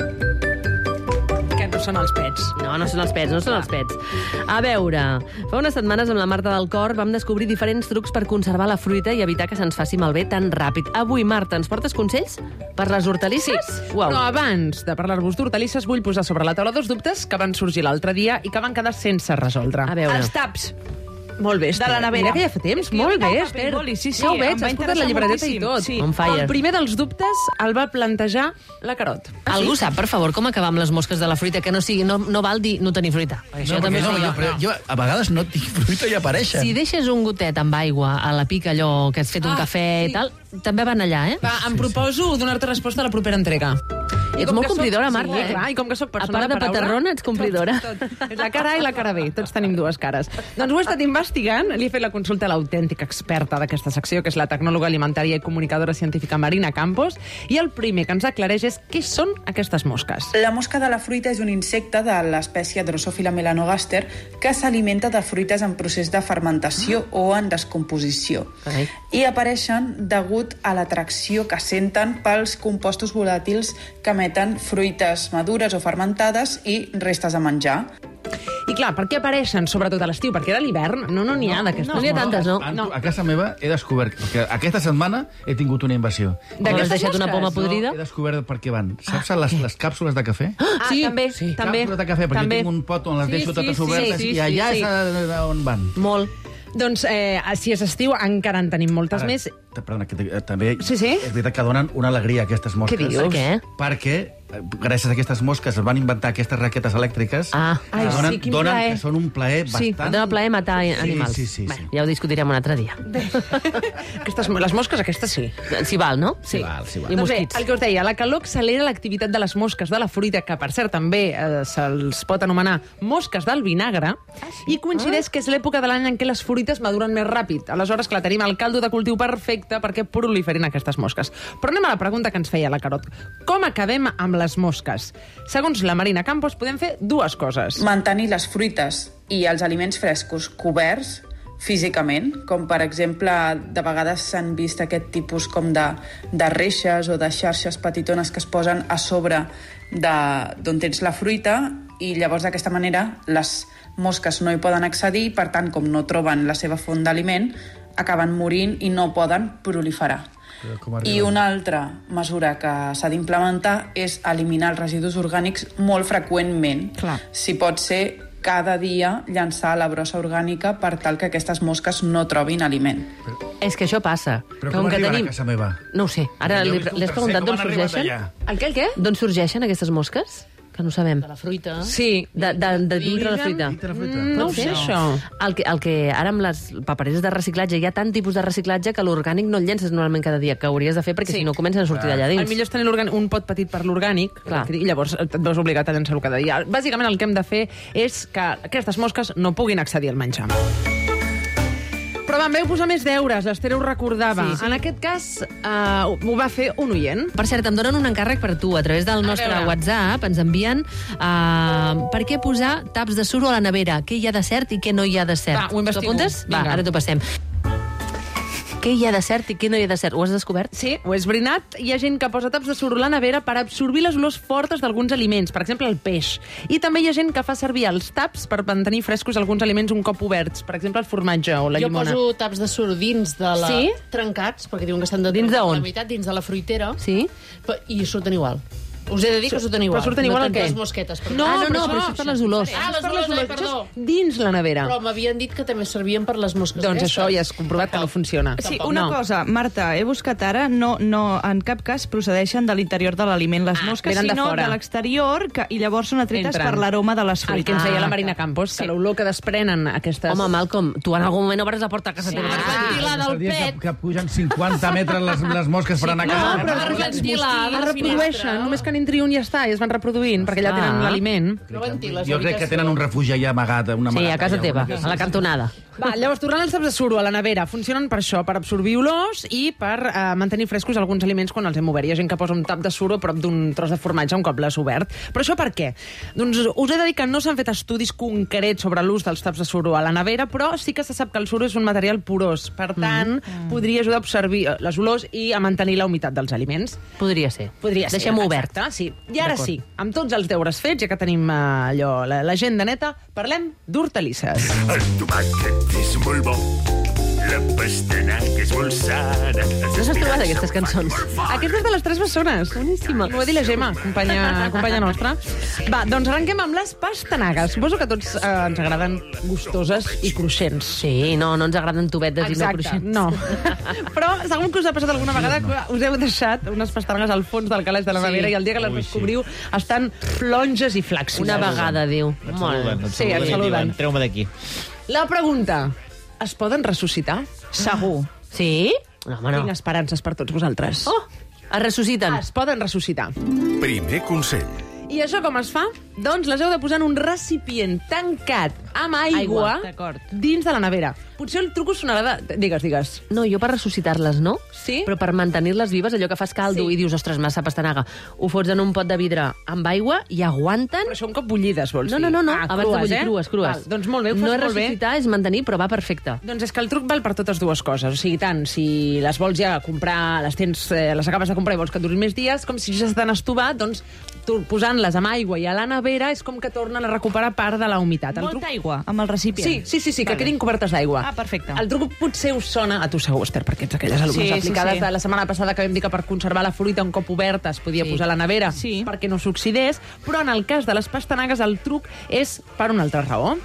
Que no són els pets. No, no són els pets, no són els pets. A veure, fa unes setmanes amb la Marta del Cor vam descobrir diferents trucs per conservar la fruita i evitar que se'ns faci malbé tan ràpid. Avui, Marta, ens portes consells per les hortalisses? Sí, Uau. però abans de parlar-vos d'hortalisses vull posar sobre la taula dos dubtes que van sorgir l'altre dia i que van quedar sense resoldre. A veure. Els taps. Molt bé, Esther. De la nevera. Mira que ja fa temps. És que Molt jo bé, paper Esther. i boli, sí, sí, ja ho veig, em va has portat la interessar llibreteta i moltíssim. tot. Sí. On fire. El primer dels dubtes el va plantejar la Carot. Algú sap, per favor, com acabar amb les mosques de la fruita, que no sigui, no, no val dir no tenir fruita. Perquè No, això també perquè no, és jo, però jo a vegades no tinc fruita i apareixen. Si deixes un gotet amb aigua a la pica allò que has fet un Ah, cafè sí. i tal, també van allà, eh? Va, em proposo donar-te resposta a la propera entrega. I Ets com molt que soc- complidora, Marta, sí, eh? clar, i com que soc A persona part de paraula... paterrona, ets complidora. Tot, tot. És la cara A i la cara B, tots tenim dues cares. Doncs ho he estat investigant, li he fet la consulta a l'autèntica experta d'aquesta secció, que és la tecnòloga alimentària i comunicadora científica Marina Campos, i el primer que ens aclareix és què són aquestes mosques. La mosca de la fruita és un insecte de l'espècie Drosophila melanogaster que s'alimenta de fruites en procés de fermentació o en descomposició. Ai. I apareixen degut a l'atracció que senten pels compostos volàtils que emeten fruites madures o fermentades i restes de menjar. I clar, per què apareixen, sobretot a l'estiu? Perquè era l'hivern, no no n'hi ha d'aquestes. no n'hi ha tantes, no. A, a casa meva he descobert, perquè aquesta setmana he tingut una invasió. Has deixat una poma podrida? No, he descobert per què van. Saps les, les càpsules de cafè? Ah, sí, també, sí. també. Càpsules de cafè, perquè també. jo tinc un pot on les Sí, deixo sí, totes sí, obertes sí, i allà sí, sí. és a- on van. Molt. Doncs, eh, si és estiu, encara en tenim moltes Ara, més. t- Perdona, que t- també Sí, sí. és veritat que donen una alegria aquestes mosques. Què dius? Per què? Perquè, eh, gràcies a aquestes mosques, es van inventar aquestes raquetes elèctriques Ah. que, Ai, donen, sí, quin donen, plaer. que són un plaer Sí, bastant... dona plaer matar Sí, animals. sí, sí, Bueno, sí. ja ho discutirem un altre dia. Aquestes, les mosques, aquestes sí. Si val, no? Sí. val, sí val. I Doncs bé, mosquits. el que us deia, la calor accelera l'activitat de les mosques de la fruita, que per cert també eh, se'ls pot anomenar mosques del vinagre, i coincideix que és l'època de l'any en què les fruites maduren més ràpid. Aleshores, clar, tenim el caldo de cultiu perfecte perquè proliferin aquestes mosques. Però anem a la pregunta que ens feia la Carot. Com acabem amb les mosques? Segons la Marina Campos, podem fer dues coses. Mantenir les fruites i els aliments frescos coberts físicament, com per exemple de vegades s'han vist aquest tipus com de, de reixes o de xarxes petitones que es posen a sobre d'on tens la fruita, i llavors d'aquesta manera les mosques no hi poden accedir i per tant, com no troben la seva font d'aliment, acaben morint i no poden proliferar. I una altra mesura que s'ha d'implementar és eliminar els residus orgànics molt freqüentment. Clar. Si pot ser cada dia llançar la brossa orgànica per tal que aquestes mosques no trobin aliment. És que això passa. Però que com com que arriben tenim... a casa meva? No ho sé. Ara Jo he li, vist un li has tercer, preguntat com d'on han arribat sorgeixen? allà? El què, el què? D'on sorgeixen aquestes mosques? Que no sabem. De la fruita. Sí. De, de, de dintre la fruita. Dintre la fruita. Mm, no ho Pot sé, ser? això. El que, el que ara amb les papereres de reciclatge hi ha tant tipus de reciclatge que l'orgànic no el llences normalment cada dia, que hauries de fer perquè Sí. si no comencen a sortir d'allà El dins. millor és tenir l'orgànic- un pot petit per l'orgànic, Clar. i llavors et veus obligat a llançar-ho cada dia. Bàsicament el que hem de fer és que aquestes mosques no puguin accedir al menjar. Però vam, veu posar més deures, l'Esther ho recordava. Sí, sí. En aquest cas, uh, ho va fer un oient. Per cert, em donen un encàrrec per tu. A través del A nostre veure. WhatsApp ens envien uh, per què posar taps de suro a la nevera, què hi ha de cert i què no hi ha de cert. Va, ho investigo. T'ho apuntes? Va, Vinga. ara t'ho passem. Què hi ha de cert i què no hi ha de cert? Ho has descobert? Sí, ho he esbrinat. Hi ha gent que posa taps de suro a la nevera per absorbir les olors fortes d'alguns aliments, per exemple el peix. I també hi ha gent que fa servir els taps per mantenir frescos alguns aliments un cop oberts, per exemple el formatge o la jo llimona. poso taps de suro dins de la... Sí? Trencats, perquè diuen que estan de Dins trencar d'on? la meitat, dins de la fruitera. Sí? Pe- I surten igual. Us he de dir que surten igual. Però surten igual no el què? les mosquetes. No, Ah, no, però no, això- però això és per les olors. Ah, les per olors, ai, olors, perdó. això és dins la nevera. Però m'havien dit que també servien per les mosques Doncs aquestes. això ja has comprovat que no funciona. Sí, Tampoc una no. cosa, Marta, he buscat ara, no, no, en cap cas procedeixen de l'interior de l'aliment les Ah, mosques, venen de sinó fora. de l'exterior, que, i llavors són atretes Entren. per l'aroma de les El fruites. que ens deia la Ah, Marina Campos, que Sí. l'olor que desprenen aquestes... Home, Malcolm, tu en algun moment obres la porta a casa teva. Ah, ventilar del Per dir pet. que, que pugen cinquanta metres les, les mosques per anar a No, casa. però Per es, ventilar de es la reprodueixen, finestra. només que van intriun i ja està, i es van reproduint, perquè ja tenen Ah. l'aliment. Jo crec que tenen un refugi allà amagat. Una Sí, amagada a casa allà, teva, una a la cantonada. Va, llavors, tornant als taps de suro a la nevera, funcionen per això, per absorbir olors i per eh, mantenir frescos alguns aliments quan els hem obert. Hi ha gent que posa un tap de suro a prop d'un tros de formatge un cop l'has obert. Però això per què? Doncs us he de dir que no s'han fet estudis concrets sobre l'ús dels taps de suro a la nevera, però sí que se sap que el suro és un material porós. Per tant, mm. podria ajudar a absorbir les olors i a mantenir la humitat dels aliments. Podria ser. Podria ser. Deixem-ho obert. Exacte, sí. I ara D'acord. sí, amb tots els deures fets, ja que tenim eh, allò, la- l'agenda neta, parlem d'hortalisses. El tomàquet és molt bo, la pastanaga és molt sana. No s'has trobat aquestes cançons? Aquesta és de les tres bessones. Boníssima. M'ho va dir la Gemma, companya, companya nostra. Va, doncs arrenquem amb les pastanagues. Suposo que a tots eh, ens agraden gustoses i cruixents. Sí, no, no ens agraden tubetes i no Exacte, cruixents. no. Però segur que us ha passat alguna vegada que us heu deixat unes pastanagues al fons del calaix de la Sí. nevera i el dia que les Ui, sí. descobriu estan flonges i flàccides. Una vegada, diu. Et saluden, et Sí, saluden et i saluden. diuen, treu-me d'aquí. La pregunta, es poden ressuscitar? Segur. Sí? No, home, no. Tinc esperances per tots vosaltres. Oh, es ressusciten. Es poden ressuscitar. Primer consell. I això com es fa? Doncs les heu de posar en un recipient tancat amb aigua, Aigua, d'acord, dins de la nevera. Potser el truc us sonarà de... Digues, digues. No, jo per ressuscitar-les no, sí? Però per mantenir-les vives, allò que fas caldo Sí. i dius, ostres, massa pastanaga, ho fots en un pot de vidre amb aigua i aguanten... Però això un cop bullides, vols No, dir? no, no, no. Ah, abans de crues, bullir, eh? crues, crues. Val, doncs molt bé, ho no fas és molt bé. ressuscitar, és mantenir, però va perfecte. Doncs és que el truc val per totes dues coses. O sigui, tant si les vols ja comprar, les tens, eh, les acabes de comprar i vols que durin més dies, com si ja s'han estovat, doncs tu, posant-les amb aigua i a la nevera és com que tornen a recuperar part de la humitat. El Molta truc... aigua, amb el recipient. Sí, sí, sí, sí que Vale. quedin cobertes d'aigua. Ah, perfecte. El truc potser us sona, a tu segur, Esther, perquè ets aquelles alumnes Sí, sí, aplicades sí. de la setmana passada que vam dir que per conservar la fruita un cop oberta es podia Sí. posar a la nevera Sí. perquè no s'oxidés, però en el cas de les pastanagues el truc és per una altra raó.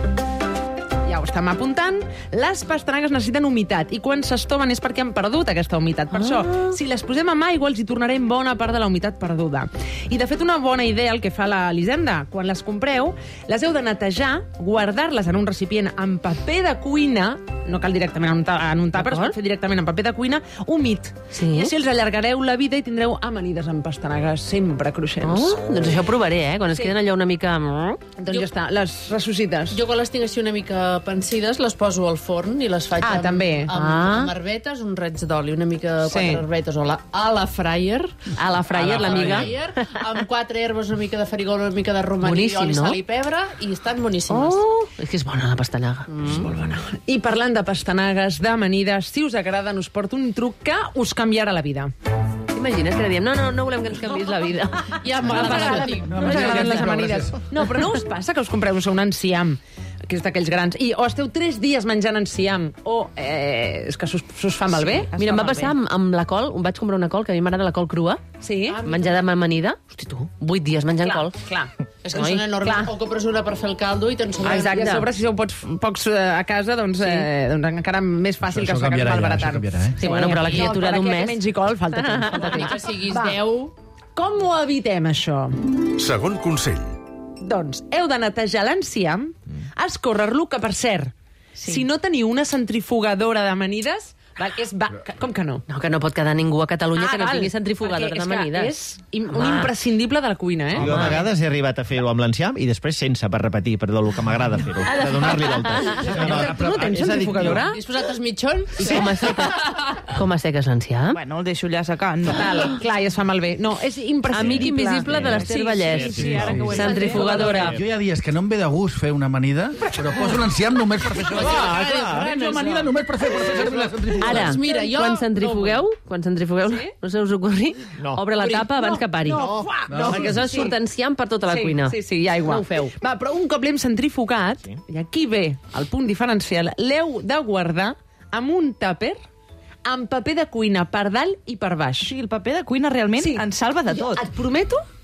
Ja ho estem apuntant. Les pastanagues necessiten humitat i quan s'estoven és perquè han perdut aquesta humitat. Per ah. això, si les posem amb aigua, els hi tornarem bona part de la humitat perduda. I, de fet, una bona idea el que fa la Elisenda. Quan les compreu, les heu de netejar, guardar-les en un recipient amb paper de cuina, no cal directament en un, ta en un tàper, es pot fer directament en paper de cuina, humit. Sí. I així els allargareu la vida i tindreu amanides amb pastanagues sempre cruixents. Oh, doncs això ho provaré, eh? Quan es Sí. queden allò una mica... Doncs ja està, les ressuscites. Jo quan les tinc així una mica pansides, les poso al forn i les faig Ah, amb, també. amb, Ah. amb herbetes, un raig d'oli, una mica de Sí. quatre herbetes, o la, a la fryer. A la fryer, l'amiga. Fryer, amb quatre herbes, una mica de farigola, una mica de romaní, Boníssim, oli, no? sal i pebre, i estan boníssimes. Oh, és que és bona la pastanaga. Mm. És molt bona. I parlant de pastanagues, d'amanides, si us agraden, us porto un truc que us canviarà la vida. T'imagines que diem, no, no, no volem que ens canviïs la vida. Ja No us agraden, no us agraden les amanides. No, però no us passa que us compreu, no sé, un enciam, que és d'aquells grans, i o esteu tres dies menjant enciam, o eh, és que s'us s'us fa malbé? Mira, em va passar amb, amb la col, em vaig comprar una col, que a mi m'agrada la col crua, Sí? menjada amb amanida. Hosti, tu, vuit dies menjant Clar, col. clar. És que són enormes. O compres una per fer el caldo i te'n sobra. Exacte. I a sobre, si sou pocs, pocs eh, a casa, doncs, Sí. eh, doncs encara més fàcil Això- que això s'acabi canviarà ja, malbaratant. això canviarà, eh? Sí, bueno, però la aquí, criatura per d'un aquí mes... que mengi col, falta temps. Falta Ni temps. que siguis Va. deu... Com ho evitem, això? Segon consell. Doncs heu de netejar l'enciam, escórrer-lo, que per cert, sí. si no teniu una centrifugadora d'amanides, val, és va, com que no? No, que no pot quedar ningú a Catalunya que no Ah, val. tingui centrifugadora Perquè és d'amanides. que És im un imprescindible de la cuina, eh? Jo a vegades he arribat a fer-ho amb l'enciam i després sense, per repetir, perdó, el que m'agrada fer-ho, de donar-li voltes. No, tu no tens és centrifugadora? Disposat el mitjón? I com a seca, com a seca és l'enciam? Bueno, el deixo allà secant. Total, clar, i es fa malbé. No, és imprescindible. Amic invisible de l'Ester Vallès. Sí, sí, sí, ara que ho he Centrifugadora. Jo hi ha dies que no em ve de gust fer una amanida, però poso l'enciam només per fer això. Clar, clar. Faig una amanida només per fer, per fer servir la centrifugada. Ara, Doncs mira, jo quan centrifugueu, quan centrifugueu, Sí? no se us ocorri, No. obre la tapa abans que pari. No, no, perquè això Sí. surt enciam per tota la sí, cuina. Sí, sí, hi ha aigua. No ho feu. Va, però un cop l'hem centrifugat, sí. i aquí ve el punt diferencial, l'heu de guardar amb un tàper amb paper de cuina per dalt i per baix. O sigui, el paper de cuina realment Sí. ens salva de tot. Et prometo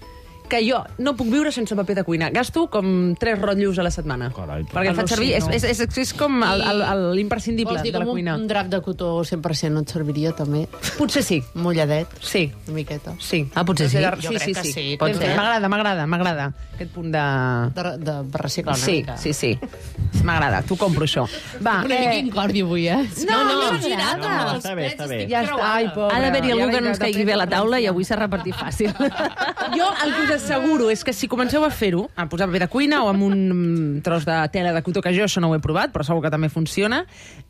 que jo no puc viure sense paper de cuina. Gasto com tres rotllos a la setmana. Carai, perquè el faig servir. És, és, és, és com el- el- el- l'imprescindible Vols dir de la que cuina. un, un drac de cotó cent per cent no et serviria, també? Potser sí. Mulledet. Sí. Una miqueta. Sí. Ah, potser sí? Jo crec que sí. Pot Tens- ser. M'agrada, m'agrada, m'agrada. Aquest punt de... De, de, de reciclar una sí, mica. sí, sí. M'agrada, t'ho compro, això. Va, Una mica incordi avui, eh? No, no, no, m'agrada. no, està bé, està bé. Ja està, ai, pobra. Ha d'haver-hi algú Ja que no vinga, ens caigui bé a la taula i avui s'ha repartit fàcil. Jo el que us asseguro és que si comenceu a fer-ho, a posar paper de cuina o amb un mm, tros de tela de cotó, que jo això no ho he provat, però segur que també funciona,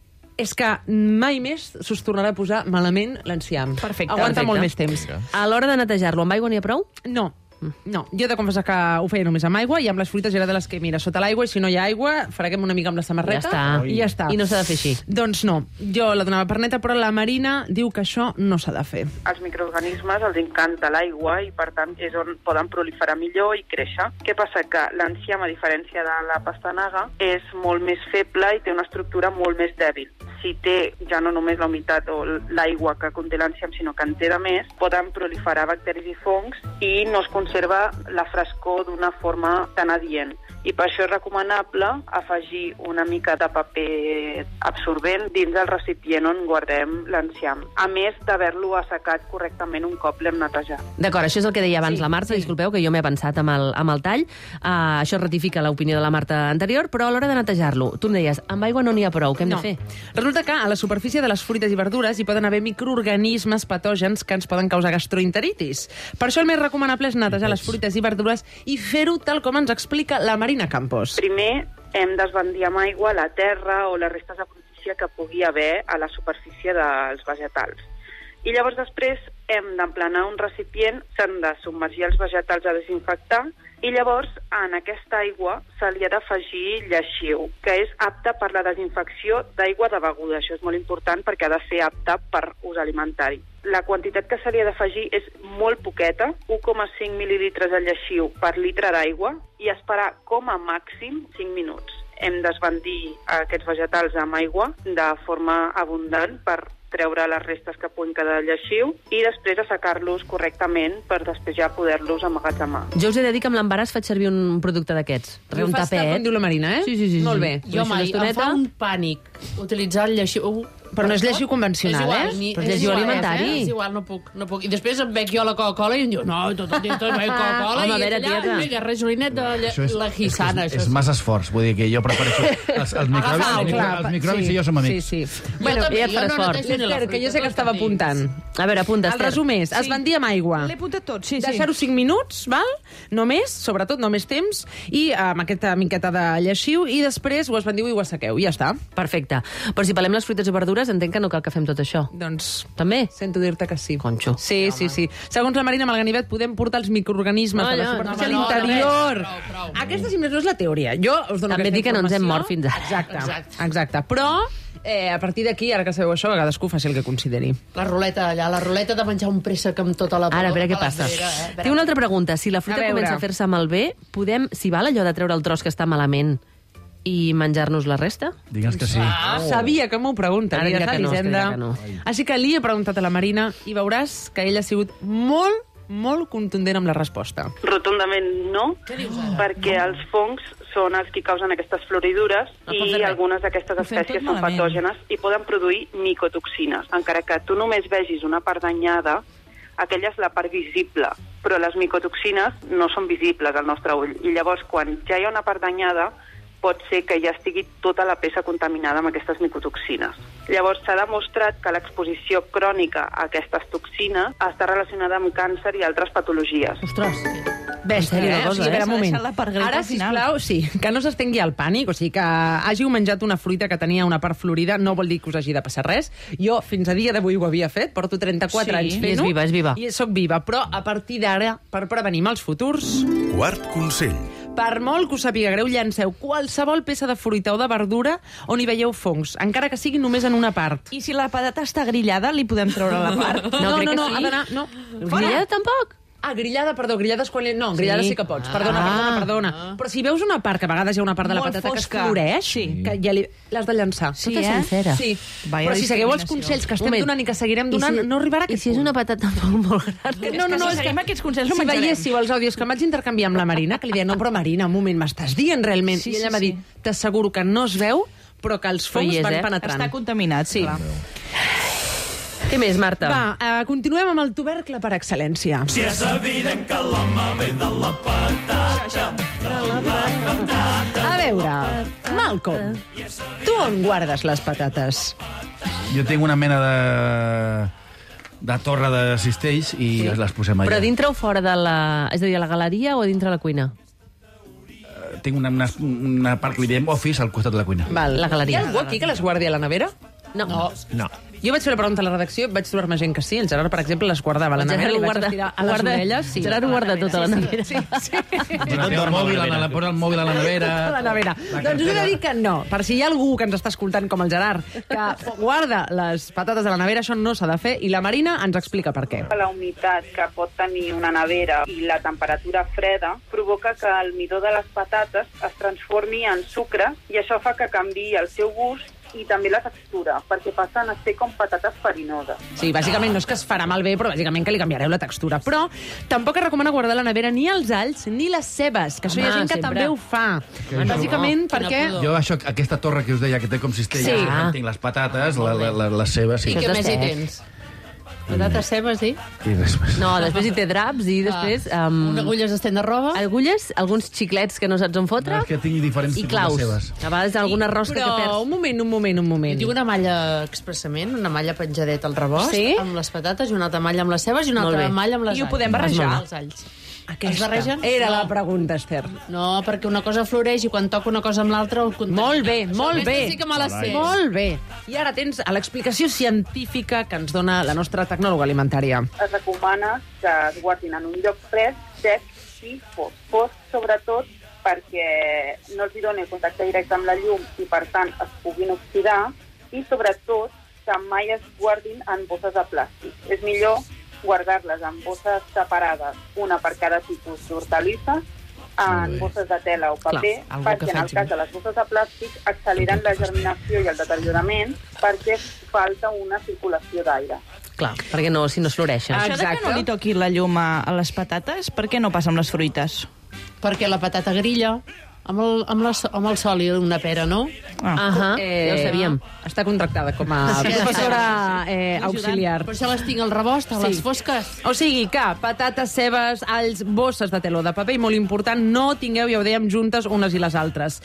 és que mai més s'us tornarà a posar malament l'enciam. Perfecte. Aguanta Perfecte. molt més temps. A l'hora de netejar-lo, amb aigua n'hi ha prou? No. No, jo he de confessar que ho feia només amb aigua i amb les fruites era de les que, mira, sota l'aigua, i si no hi ha aigua, freguem una mica amb la samarreta Ja està. i ja està. I no s'ha de fer així. Doncs no, jo la donava per neta, però la Marina diu que això no s'ha de fer. Als microorganismes els encanta l'aigua i, per tant, és on poden proliferar millor i créixer. Què passa? Que l'enciam, a diferència de la pastanaga, és molt més feble i té una estructura molt més dèbil. Si té ja no només la humitat o l'aigua que conté l'enciam, sinó que en té de més, poden proliferar bacteris i fongs i no es conserva la frescor d'una forma tan adient. I per això és recomanable afegir una mica de paper absorbent dins del recipient on guardem l'enciam, a més d'haver-lo assecat correctament un cop l'hem netejat. D'acord, això és el que deia abans sí, la Marta, sí. Disculpeu, que jo m'he pensat amb el, amb el tall. Uh, això ratifica l'opinió de la Marta anterior, però a l'hora de netejar-lo, tu em deies, amb aigua no n'hi ha prou, què hem No. de fer? Resulta que a la superfície de les fruites i verdures hi poden haver microorganismes patògens que ens poden causar gastroenteritis. Per això el més recomanable és netejar les fruites i verdures i fer-ho tal com ens explica la Marina Campos. Primer hem d'esbandir amb aigua la terra o les restes de brutícia que pugui haver a la superfície dels vegetals. I llavors després hem d'emplenar un recipient, s'han de submergir els vegetals a desinfectar i llavors en aquesta aigua se li ha d'afegir lleixiu, que és apte per la desinfecció d'aigua de beguda. Això és molt important perquè ha de ser apte per ús alimentari. La quantitat que se li ha d'afegir és molt poqueta, un coma cinc mil·lilitres de lleixiu per litre d'aigua, i esperar com a màxim cinc minuts. Hem d'esbandir aquests vegetals amb aigua de forma abundant per treure les restes que puguin quedar de lleixiu i després assecar-los correctament per després ja poder-los emmagatzemar. Jo us he de dir que amb l'embaràs faig servir un producte d'aquests. I ho Un fas tal tapet. com diu la Marina, eh? Sí, sí, sí. Molt sí. bé. Jo mai, em fa un pànic utilitzar el lleixiu... Però no és lleixiu convencional, és igual, eh? Ni, Però és és lleixiu igual, alimentari. Eh? És igual, no puc, no puc. I després em bec jo la Coca-Cola i em diu, no, tot el dia tot bec Coca-Cola. Home, a i veure, allà, tieta. vinga, rajolinet de lla... Això és, la és, que gisana. és, això és massa esforç. Vull dir que jo prefereixo... Els, els microbis, Agafar, els, clar, els microbis sí, i jo som amics. Sí, sí. Jo Bueno, també, ja et jo faràs no fort. netejo ni la Esther, que jo fruita, sé que tots estava petits. apuntant. A veure, apunta, El Esther. resum és, esbandir amb aigua. L'he apuntat tot, sí, sí. Deixar-ho cinc minuts, val? No més, sobretot no més temps, i amb aquesta miqueta de lleixiu, i després ho esbandiu i ho assequeu, i ja està. Perfecte. Però si parlem les fruites i verdures, entenc que no cal que fem tot això. Doncs També? sento dir-te que sí. Conxo. Sí, sí, sí. Segons la Marina, amb el ganivet podem portar els microorganismes No, de la no, superfície no, a no, l'interior. no, prou, prou, prou. Aquesta, si més no, és la teoria. Jo us dono També aquesta dic que no ens hem informació. mort fins ara. Exacte, Exacte. exacte. Però, eh, a partir d'aquí, ara que sabeu això, cadascú faci el que consideri. La ruleta allà, la ruleta de menjar un préssec amb tota la... Ara, a veure què tota la passa. cera, eh? A veure. Tinc una altra pregunta. Si la fruita A veure. comença a fer-se malbé, podem, si val allò de treure el tros que està malament i menjar-nos la resta? Digues que sí. Ah, sabia que m'ho Ara preguntaries, dirà que no, Elisenda. dirà que no. Així que li he preguntat a la Marina i veuràs que ella ha sigut molt, molt contundent amb la resposta. Rotundament no, perquè els fongs són els que causen aquestes floridures No pot fer i res. algunes d'aquestes Ho fem espècies tot són malament. patògenes i poden produir micotoxines. Encara que tu només vegis una part danyada, aquella és la part visible, però les micotoxines no són visibles al nostre ull. I llavors, quan ja hi ha una part danyada, pot ser que ja estigui tota la peça contaminada amb aquestes micotoxines. Llavors, s'ha demostrat que l'exposició crònica a aquestes toxines està relacionada amb càncer i altres patologies. Ostres, Bèstia, En sèrio, eh? una cosa, O sigui, a veure, eh? un moment. S'ha deixat la part greta Ara, al final. sisplau, sí, que no s'estengui el pànic, o sigui, que hàgiu menjat una fruita que tenia una part florida, no vol dir que us hagi de passar res. Jo, fins a dia d'avui, ho havia fet, porto trenta-quatre Sí. anys I fent-ho. és viva, és viva. I soc viva, però a partir d'ara, per prevenir mals futurs, Quart consell. per molt que us sàpiga greu, llanceu qualsevol peça de fruita o de verdura on hi veieu fongs, encara que sigui només en una part. I si la patata està grillada, li podem treure la part? No, crec no, que no, sí. ha d'anar... No. Grillada tampoc? Ah, grillada, perdó, grillades quan... No, grillada sí, sí que pots. Perdona, Ah. perdona, perdona. Ah. Però si veus una part, que a vegades hi ha una part de la Molt patata que es fosca. floreix, Sí. que ja li... l'has de llançar. Sí, Tota eh? sencera. Sí. Vaya Però si segueu els discriminació. consells que estem Moment. donant i que seguirem I donant, si- no arribarà a I aquest si és punt. una patata molt, molt gran? No, no, no, si és que seguim aquests consells no si menjarem. veiéssiu els àudios que em vaig intercanviar amb la Marina, que li deia, no, però Marina, un moment, m'estàs dient realment? Sí, I ella sí, m'ha sí. dit, t'asseguro que no es veu, però que els Però hi fongs és, van eh? penetrant. Està contaminat, sí. Clar. Què més, Marta? Va, uh, continuem amb el tubercle per excel·lència. Si és evident que l'home ve de la patata. A veure, Malcolm, tu on guardes les patates? Jo tinc una mena de de torre de cistells i sí. les posem allà. Però dintre o fora de la... És a dir, a la galeria o a dintre la cuina? Tinc una, una, una part que li diem office al costat de la cuina. Val. La galeria. Hi ha algú aquí que les guardi a la nevera? No. No. No. Jo vaig fer la pregunta a la redacció, vaig trobar-me gent que sí. El Gerard, per exemple, les guardava a la El nevera, Gerard li ho vaig guarda- estirar a les guarda- orelles. Sí, Gerard ho guarda tot a la nevera. Sí, sí. No el mòbil, a la, posa el mòbil a la nevera. A la nevera. La Doncs us he de cartera. dir que no. Per si hi ha algú que ens està escoltant, com el Gerard, que guarda les patates a la nevera, això no s'ha de fer, i la Marina ens explica per què. La humitat que pot tenir una nevera i la temperatura freda provoca que el midó de les patates es transformi en sucre i això fa que canviï el seu gust i també la textura, perquè passen a ser com patates farinoses. Sí, bàsicament no és que es farà malbé, però bàsicament que li canviareu la textura. Però tampoc es recomana guardar a la nevera ni els alls ni les cebes, que això hi ha Home, gent que sempre. també ho fa. Que Bàsicament no. perquè... Quina Jo, això, aquesta torre que us deia, que té com cistella, Sí. sí. tinc les patates, la, la, la, les cebes... Sí. I què més hi tens? Patates cebes, sí? I res més. No, després hi té draps i després... Um, Una agulles estén de roba. Agulles, alguns xiclets que no saps on fotre, No, és que tinc diferents i tipus claus. de cebes. A vegades alguna rosca Però, que perds. un moment, un moment, un moment. Jo tinc una malla expressament, una malla penjadeta al rebost, Sí? amb les patates, i una altra malla amb les cebes i una Molt altra bé. malla amb les I ho alls. podem barrejar? Els alls. Aquesta Es barregen? era No. la pregunta, Esther. No, perquè una cosa floreix i quan toca una cosa amb l'altra ho contamina. Molt bé, Això molt aquesta bé. Sí que me la sé. Molt bé. I ara tens l'explicació científica que ens dona la nostra tecnòloga alimentària. Es recomana que es guardin en un lloc fresc, sec i fosc. Fosc, sobretot, perquè no els hi doni el contacte directe amb la llum i, per tant, es puguin oxidar, i, sobretot, que mai es guardin en bosses de plàstic. És millor guardar-les en bosses separades, una per cada tipus d'hortalisses, en bosses de tela o paper, Clar, algú que perquè en el faci. cas de les bosses de plàstic acceleren la germinació i el deteriorament perquè falta una circulació d'aire. Clar, perquè no, si no es floreixen. Això de que no li toqui la llum a, a les patates, per què no passa amb les fruites? Perquè la patata grilla amb el, amb, la, amb el sol i una pera, no? Ahà, ja ho sabíem. Està contractada com a Sí, professora eh, auxiliar. Per això les tinc al rebost, a Sí. les fosques. O sigui que patates, cebes, alls, bosses de teló de paper, i molt important, no tingueu, ja ho dèiem, juntes unes i les altres.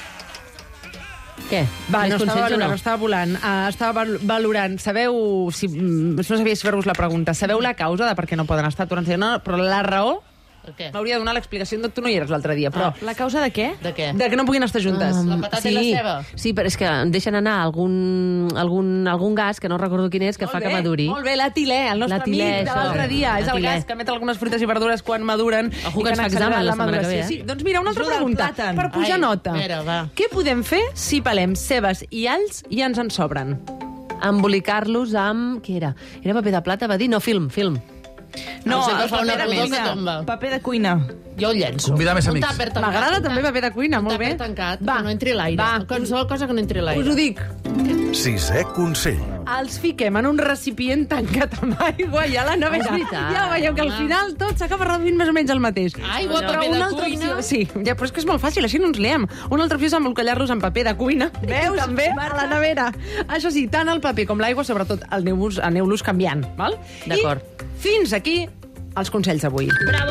Què? Va, Més no estava consells o valorant, no? no estava volant. Uh, estava val- valorant. Sabeu, si, mm, no sabia si fer-vos la pregunta, sabeu la causa de per què no poden estar aturant? No, però la raó El què? m'hauria de donar l'explicació. Tu no hi eres l'altre dia, però... La causa de què? De què? De que no puguin estar juntes. La patata i la ceba. Sí, però és que deixen anar algun, algun, algun gas, que no recordo quin és, que fa que maduri. Molt bé, l'etilè, el nostre L'etilè, amic de això. l'altre dia. És el L'etilè. gas que emet algunes fruites i verdures quan maduren. Ojo, i que ens fa n'accelera examen la setmana que ve, maduració. eh? Sí, doncs mira, una altra Ajuda al pregunta. plàtan. Per pujar Ai, nota. a veure, va. Què podem fer si pelem cebes i alls i ens en sobren? Embolicar-los amb... Què era? Era paper de plata, va dir? No, film, film. No, Em sembla el que fa una paper de rodó que cuina. tomba. Paper de cuina. Jo el llenço. Convidar més Un amics. tàper tancat. M'agrada un també tàper- paper de cuina, molt un bé. tàper tancat, Va. que no entri l'aire. Va. Qualsevol cosa que no entri l'aire. Us ho dic. Sisè consell. Els fiquem en un recipient tancat amb aigua i a la nevera. És veritat. Ja veieu que al final tot s'acaba reduint més o menys el mateix. Aigua, Però paper de una altra cuina. opció... Sí, ja, però és que és molt fàcil, així no ens liem. Una altra opció és embolcallar-los en paper de cuina. Veus? També a la nevera. Això sí, tant el paper com l'aigua, sobretot aneu-los aneu canviant. Val? D'acord. I fins aquí els consells d'avui.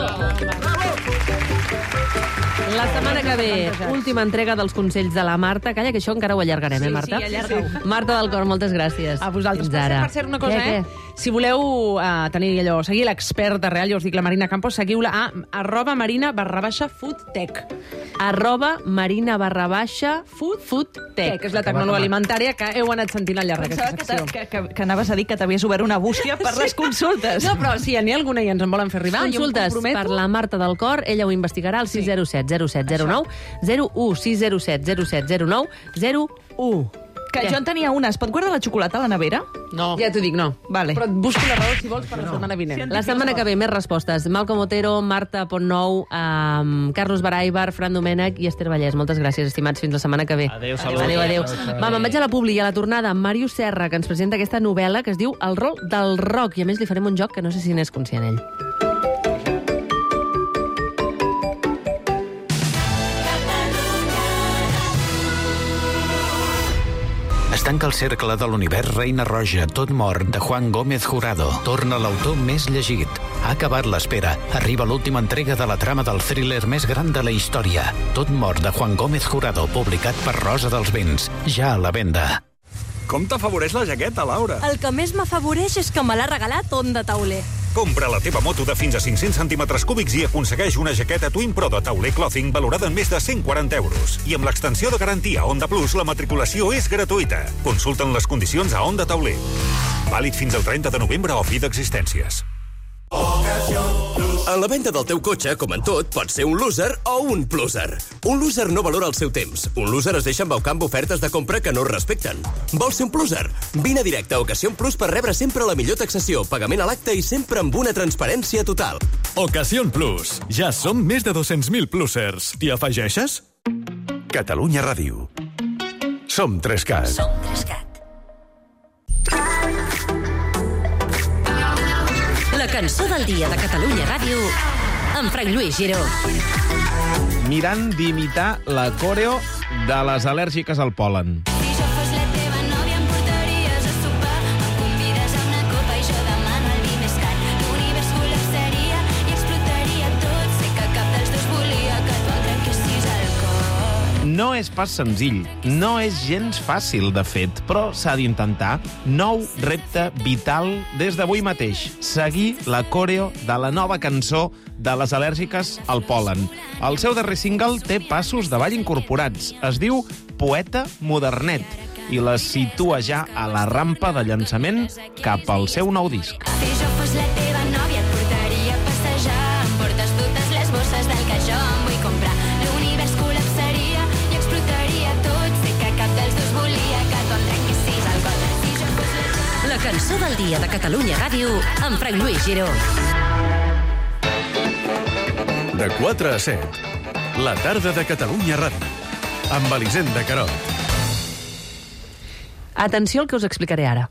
La setmana que ve, última entrega dels consells de la Marta. Calla, que això encara ho allargarem, eh, Marta? sí, allarga-ho. Marta del Cor, moltes gràcies. A vosaltres. Fins Per cert, ara. per cert, una cosa, Què, eh? Si voleu uh, tenir allò, seguir l'experta real, ja us dic la Marina Campos, seguiu-la a arroba marina barra baixa foodtech. Arroba marina barra baixa food, foodtech. Que és la tecnòloga alimentària que heu anat sentint al llarg d'aquesta Pensava que, secció. que, que, que anaves a dir que t'havies obert una bústia per les consultes. No, però si n'hi ha alguna i ens en volen fer arribar, Consultes jo em comprometo... per la Marta del Cor, ella ho investigarà al sis zero set zero set zero nou zero u sis zero set zero set zero nou zero u. Que jo en tenia una. Es pot guardar la xocolata a la nevera? No. Ja t'ho dic, no. Vale. Però et busco la raó, si vols, per la setmana vinent. La setmana que ve, més respostes. Malcom Otero, Marta Pontnou, um, Carlos Baraibar, Fran Domènech i Esther Vallès. Moltes gràcies, estimats. Fins la setmana que ve. Adéu, salut. Adéu, adéu. Va, me'n vaig a la publi, a la tornada, amb Màrius Serra, que ens presenta aquesta novel·la que es diu El rol del rock. I a més li farem un joc que no sé si n'és conscient ell. Es tanca el cercle de l'univers Reina Roja, tot mort, de Juan Gómez Jurado. Torna l'autor més llegit. Ha acabat l'espera. Arriba l'última entrega de la trama del thriller més gran de la història. Tot mort, de Juan Gómez Jurado, publicat per Rosa dels Vents. Ja a la venda. Com t'afavoreix la jaqueta, Laura? El que més m'afavoreix és que me l'ha regalat Onda Tauler. Compra la teva moto de fins a cinc-cents centímetres cúbics i aconsegueix una jaqueta Twin Pro de Tauler Clothing valorada en més de cent quaranta euros. I amb l'extensió de garantia Onda Plus, la matriculació és gratuïta. Consulta'n les condicions a Onda Tauler. Vàlid fins al trenta de novembre o fi d'existències. A la venda del teu cotxe, com en tot, pots ser un loser o un pluser. Un loser no valora el seu temps. Un loser es deixa embaucar amb ofertes de compra que no es respecten. Vols ser un pluser? Vine directe a Ocasión Plus per rebre sempre la millor taxació, pagament a l'acte i sempre amb una transparència total. Ocasión Plus. Ja som més de dos-cents mil plusers. T'hi afegeixes? Catalunya Ràdio. Som tres-cat. Som tres-cat. La cançó del dia de Catalunya Ràdio amb Frank Lluís Giró. Mirant d'imitar la coreo de les al·lèrgiques al pol·len. Si jo fos la teva nòvia em portaries a sopar, em convides a una copa i jo demano el vi més car. L'univers col·lapsaria i explotaria tot. Sé que cap dels dos volia que tu em trenquessis el cor. No és pas senzill, no és gens fàcil, de fet, però s'ha d'intentar. Nou repte vital des d'avui mateix. Seguir la coreo de la nova cançó de les al·lèrgiques al pol·len. El seu darrer single té passos de ball incorporats. Es diu Poeta Modernet i les situa ja a la rampa de llançament cap al seu nou disc. Si jo fos la teva nòvia et portaria a passejar. Em portes totes les bosses del que jo em vull comprar. L'univers col·lapsaria i explotaria tot. Sé que cap dels dos volia que tu em trenquessis el cor. Si jo fos la teva... La cançó del dia de Catalunya Ràdio amb Frank Lluís Giró. De quatre a set. La tarda de Catalunya Ràdio. Amb Elisenda Carot. Atenció al que us explicaré ara.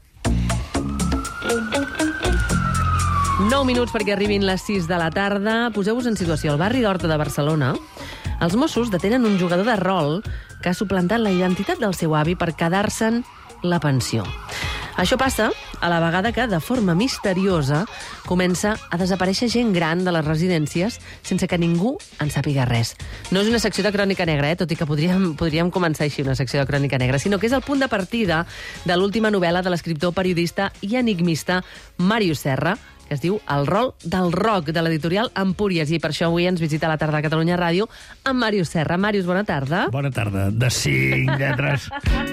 nou minuts perquè arribin les sis de la tarda. Poseu-vos en situació. Al barri d'Horta de Barcelona, els Mossos detenen un jugador de rol que ha suplantat la identitat del seu avi per quedar-se'n la pensió. Això passa a la vegada que, de forma misteriosa, comença a desaparèixer gent gran de les residències sense que ningú en sàpiga res. No és una secció de Crònica Negra, eh? Tot i que podríem, podríem començar així una secció de Crònica Negra, sinó que és el punt de partida de l'última novel·la de l'escriptor, periodista i enigmista Màrius Serra, que es diu El rol del rock, de l'editorial Empúries, i per això avui ens visita a la tarda de Catalunya Ràdio amb Màrius Serra. Màrius, bona tarda. Bona tarda. De cinc lletres.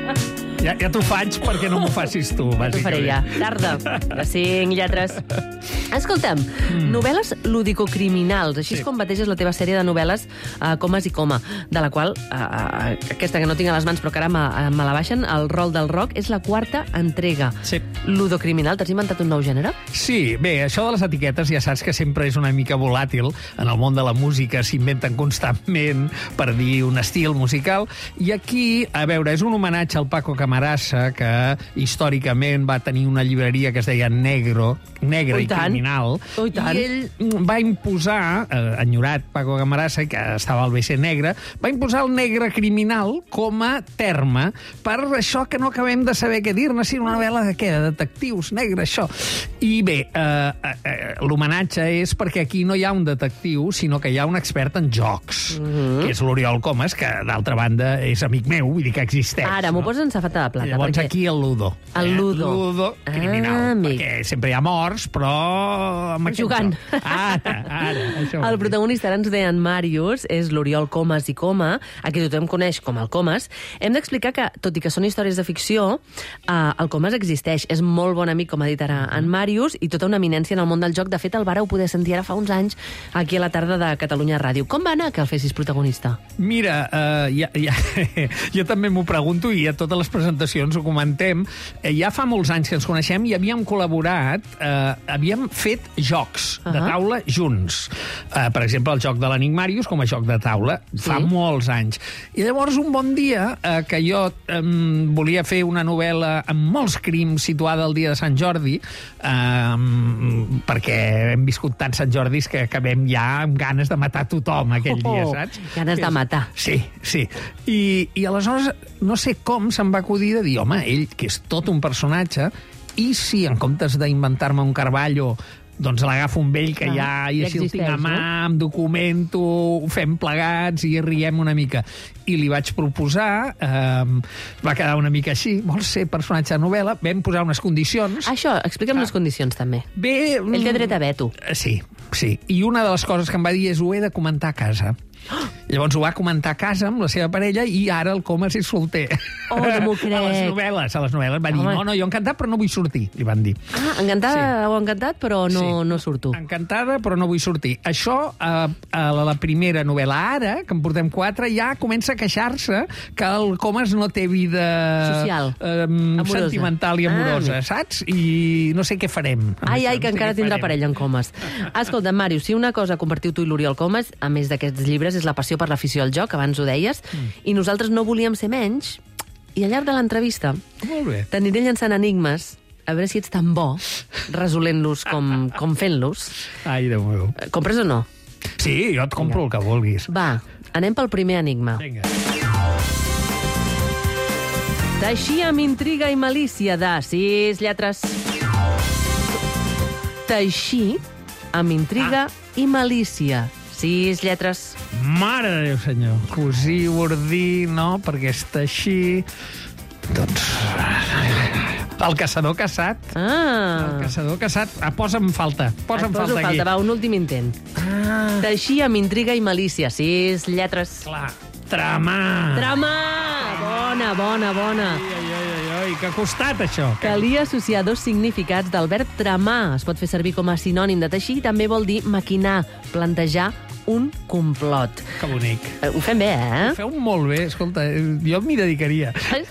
Ja, ja t'ho faig perquè no m'ho facis tu, bàsicament. T'ho faré ja. Tarda, de cinc lletres. Escolta'm, mm. novel·les lúdico-criminals, així sí. és com bateges la teva sèrie de novel·les uh, Comes i Coma, de la qual, uh, aquesta que no tinc a les mans però que ara me, me la baixen, El rol del rock, és la quarta entrega. Sí. Ludocriminal, t'has inventat un nou gènere? Sí, bé, això de les etiquetes ja saps que sempre és una mica volàtil. En el món de la música s'inventen constantment per dir un estil musical, i aquí, a veure, és un homenatge al Paco Camarasa, que històricament va tenir una llibreria que es deia Negro, Negre i, i Criminal, oh, i, i ell va imposar, eh, enyorat Paco Camarasa, que estava al B C Negre, va imposar el negre criminal com a terme per això que no acabem de saber què dir-ne, si una novel·la de què? De detectius, negre, això. I bé, eh, eh, l'homenatge és perquè aquí no hi ha un detectiu, sinó que hi ha un expert en jocs, mm-hmm. que és l'Oriol Comas, que d'altra banda és amic meu, vull dir que existeix. Ara, m'ho no? poses en safata de plata. Llavors perquè... aquí el Ludo. El Ludo. Eh? Ludo criminal. Ah, perquè sempre hi ha morts, però... Amb jugant. Ara, ara. Això el protagonista, ara ens deien Màrius, és l'Oriol Comas i Coma, a qui tothom coneix com el Comas. Hem d'explicar que, tot i que són històries de ficció, eh, el Comas existeix. És molt bon amic, com ha dit ara en Màrius, i tota una eminència en el món del joc. De fet, el vareu poder sentir ara fa uns anys aquí a la tarda de Catalunya Ràdio. Com va anar que el fessis protagonista? Mira, uh, ja, ja, jo també m'ho pregunto, i a totes les presentacions, ho comentem. Eh, ja fa molts anys que ens coneixem i havíem col·laborat, eh, havíem fet jocs uh -huh. de taula junts. Eh, per exemple, el joc de l'Enigmàrius com a joc de taula, sí. fa molts anys. I llavors, un bon dia, eh, que jo eh, volia fer una novel·la amb molts crims situada el dia de Sant Jordi, eh, perquè hem viscut tants Sant Jordis que acabem ja amb ganes de matar tothom aquell dia, Oh, saps? ganes de matar. Sí, sí. I, i aleshores, no sé com se'm va acudir de dir, home, ell, que és tot un personatge, i si en comptes d'inventar-me un Carballo, doncs l'agafo un vell que ah, ja, i així el tinc a mà, em documento, ho fem plegats i riem una mica. I li vaig proposar, eh, va quedar una mica així, vols ser personatge de novel·la? Vam posar unes condicions. Això, explica'm ah. les condicions, també. Bé... Ell té dret a veto. Sí, sí. I una de les coses que em va dir és ho he de comentar a casa. Llavors ho va comentar a casa amb la seva parella i ara el Comas és solter. Oh, no m'ho crec. A les novel·les, a les novel·les. Va dir, Home. no, no, jo encantat, però no vull sortir, li van dir. Ah, encantada sí. o encantat, però no, Sí. no surto. Encantada, però no vull sortir. Això, a, a la, la primera novel·la ara, que en portem quatre, ja comença a queixar-se que el Comas no té vida... Social. Eh, Amorosa. sentimental i amorosa, Ah, saps? I no sé què farem. Ai, ai, No que sé encara què tindrà farem. parella en Comas. Escolta, Màrius, si una cosa compartiu tu i l'Oriol Comas, a més d'aquests llibres, és la passió per l'afició al joc, abans ho deies, mm. i nosaltres no volíem ser menys, i al llarg de l'entrevista t'aniré llançant enigmes, a veure si ets tan bo resolent-los com, com fent-los. Ai, Déu meu. Compres o no? Sí, jo et compro el que vulguis. Va, anem pel primer enigma. Vinga. Teixir amb intriga i malícia de sis lletres. Teixir amb intriga ah. i malícia. Sis lletres. Mare de Déu, senyor. Cosir, bordir, no, perquè és teixir... Doncs... El caçador caçat. Ah. El caçador caçat. Ah, posa'm falta. Posa'm Et poso falta aquí. falta. Va, un últim intent. Ah. Teixir amb intriga i malícia. Sis lletres. Clar. Tramar. Tramar! Bona, bona, bona. Ai, ai, ai, ai, que ha costat, això. Calia associar dos significats del verb tramar. Es pot fer servir com a sinònim de teixir i també vol dir maquinar, plantejar un complot. Que bonic. Eh, ho fem bé, eh? Ho feu molt bé, escolta, jo m'hi dedicaria.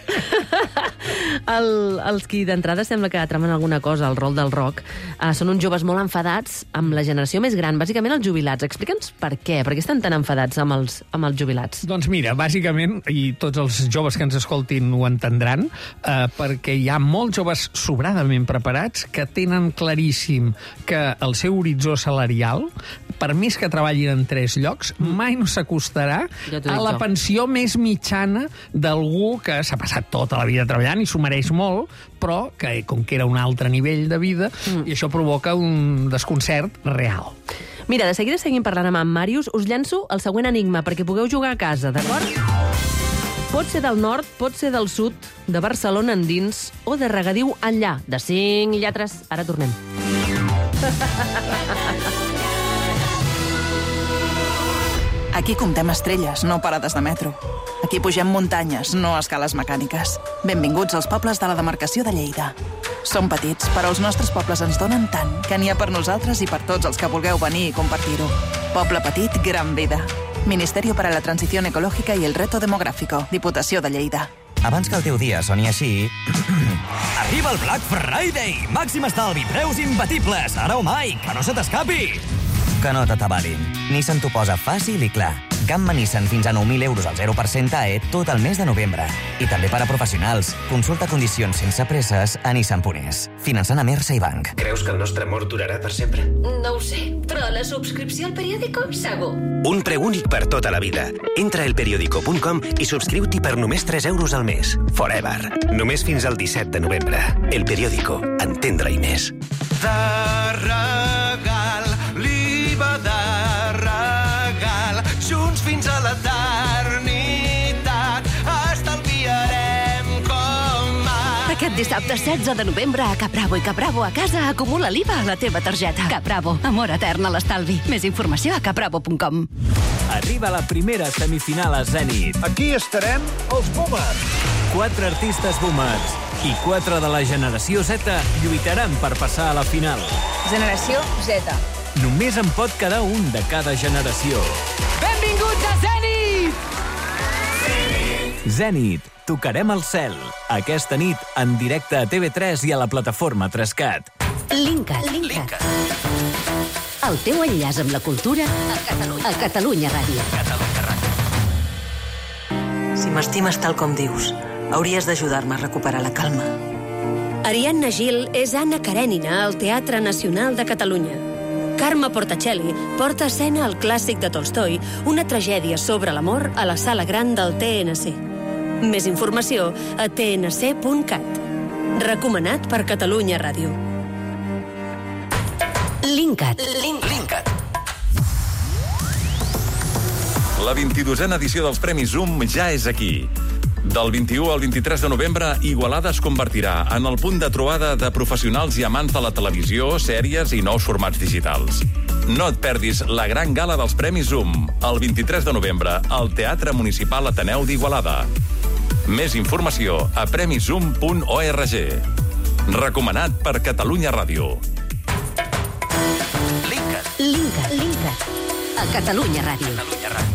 El, els qui d'entrada sembla que tramen alguna cosa al rol del rock uh, són uns joves molt enfadats amb la generació més gran, bàsicament els jubilats. Explica'ns per què, per què estan tan enfadats amb els, amb els jubilats? Doncs mira, bàsicament, i tots els joves que ens escoltin ho entendran, eh, perquè hi ha molts joves sobradament preparats que tenen claríssim que el seu horitzó salarial, per més que treballin en tres llocs, mai no s'acostarà Ja t'ho a dic la jo. pensió més mitjana d'algú que s'ha passat tota la vida treballant i s'ho mereix molt, però que, com que era un altre nivell de vida, mm. i això provoca un desconcert real. Mira, de seguida seguim parlant amb en Màrius. Us llanço el següent enigma perquè pugueu jugar a casa, d'acord? Pot ser del nord, pot ser del sud, de Barcelona endins o de regadiu enllà. De cinc lletres. Ara tornem. Aquí comptem estrelles, no parades de metro. Aquí pugem muntanyes, no escales mecàniques. Benvinguts als pobles de la demarcació de Lleida. Som petits, però els nostres pobles ens donen tant que n'hi ha per nosaltres i per tots els que vulgueu venir i compartir-ho. Poble petit, gran vida. Ministerio para la Transición Ecológica y el Reto Demográfico. Diputació de Lleida. Abans que el teu dia soni així... Arriba el Black Friday! Màxim estalvi, preus imbatibles! Ara o mai, que no se t'escapi! Que no t'atabalin. Nissan t'ho posa fàcil i clar. Gamma Nissan fins a nou mil euros al zero per cent A E tot el mes de novembre. I també per a professionals. Consulta condicions sense presses a nissan punt es. Finançant a Mersa i Banc. Creus que el nostre amor durarà per sempre? No ho sé, però la subscripció al periòdico, segur. Un preu únic per tota la vida. Entra a elperiodico punt com i subscriu-t'hi per només tres euros al mes. Forever. Només fins al disset de novembre. El Periódico. Entendre-hi més. De regal, l'I V A de regal, junts fins a l'eternitat, estalviarem com mai. Aquest dissabte setze de novembre a Capravo i Capravo a casa acumula l'I V A a la teva targeta. Capravo, amor etern a l'estalvi. Més informació a capravo punt com. Arriba la primera semifinal a Zenit. Aquí estarem els Boomers. Quatre artistes boomers i quatre de la generació Z lluitaran per passar a la final. Generació Z. Només en pot quedar un de cada generació. Benvinguts a Zenit! Zenit! Zenit, tocarem el cel. Aquesta nit, en directe a T V tres i a la plataforma Trescat. Linkat. Linkat. El teu enllaç amb la cultura a Catalunya, a Catalunya Ràdio. Catalunya Ràdio. Si m'estimes tal com dius, hauries d'ajudar-me a recuperar la calma. Ariadna Gil és Anna Karenina al Teatre Nacional de Catalunya. Carme Portacelli porta a escena el clàssic de Tolstoi, una tragèdia sobre l'amor a la sala gran del T N C. Més informació a t n c punt cat. Recomanat per Catalunya Ràdio. Linkat. Linkat. La vint-i-dosena edició dels Premis Zoom ja és aquí. Del vint-i-u al vint-i-tres de novembre, Igualada es convertirà en el punt de trobada de professionals i amants de la televisió, sèries i nous formats digitals. No et perdis la gran gala dels Premis Zoom, el vint-i-tres de novembre, al Teatre Municipal Ateneu d'Igualada. Més informació a premizoom punt org. Recomanat per Catalunya Ràdio. Linkat. Linkat. Linkat. A Catalunya Ràdio. Catalunya Ràdio.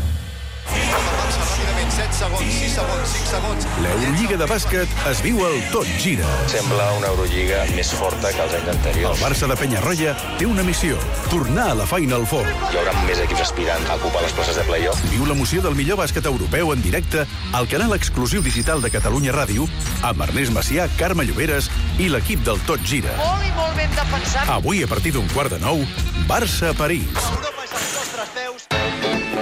set segons, sis segons, cinc segons. L'Eurolliga de bàsquet es viu al Tot Gira. Sembla una Eurolliga més forta que els anys anteriors. El Barça de Penyarroia té una missió: tornar a la Final Four. Hi haurà més equips aspirant a ocupar les places de play-off. Viu l'emoció del millor bàsquet europeu en directe al canal exclusiu digital de Catalunya Ràdio amb Ernest Macià, Carme Lloberes i l'equip del Tot Gira. Molt i molt ben defensat. Avui, a partir d'un quart de nou, Barça-París. Europa és als nostres peus.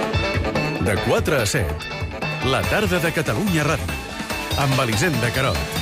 De quatre a set. La tarda de Catalunya Ràdio. Amb Elisenda Carot.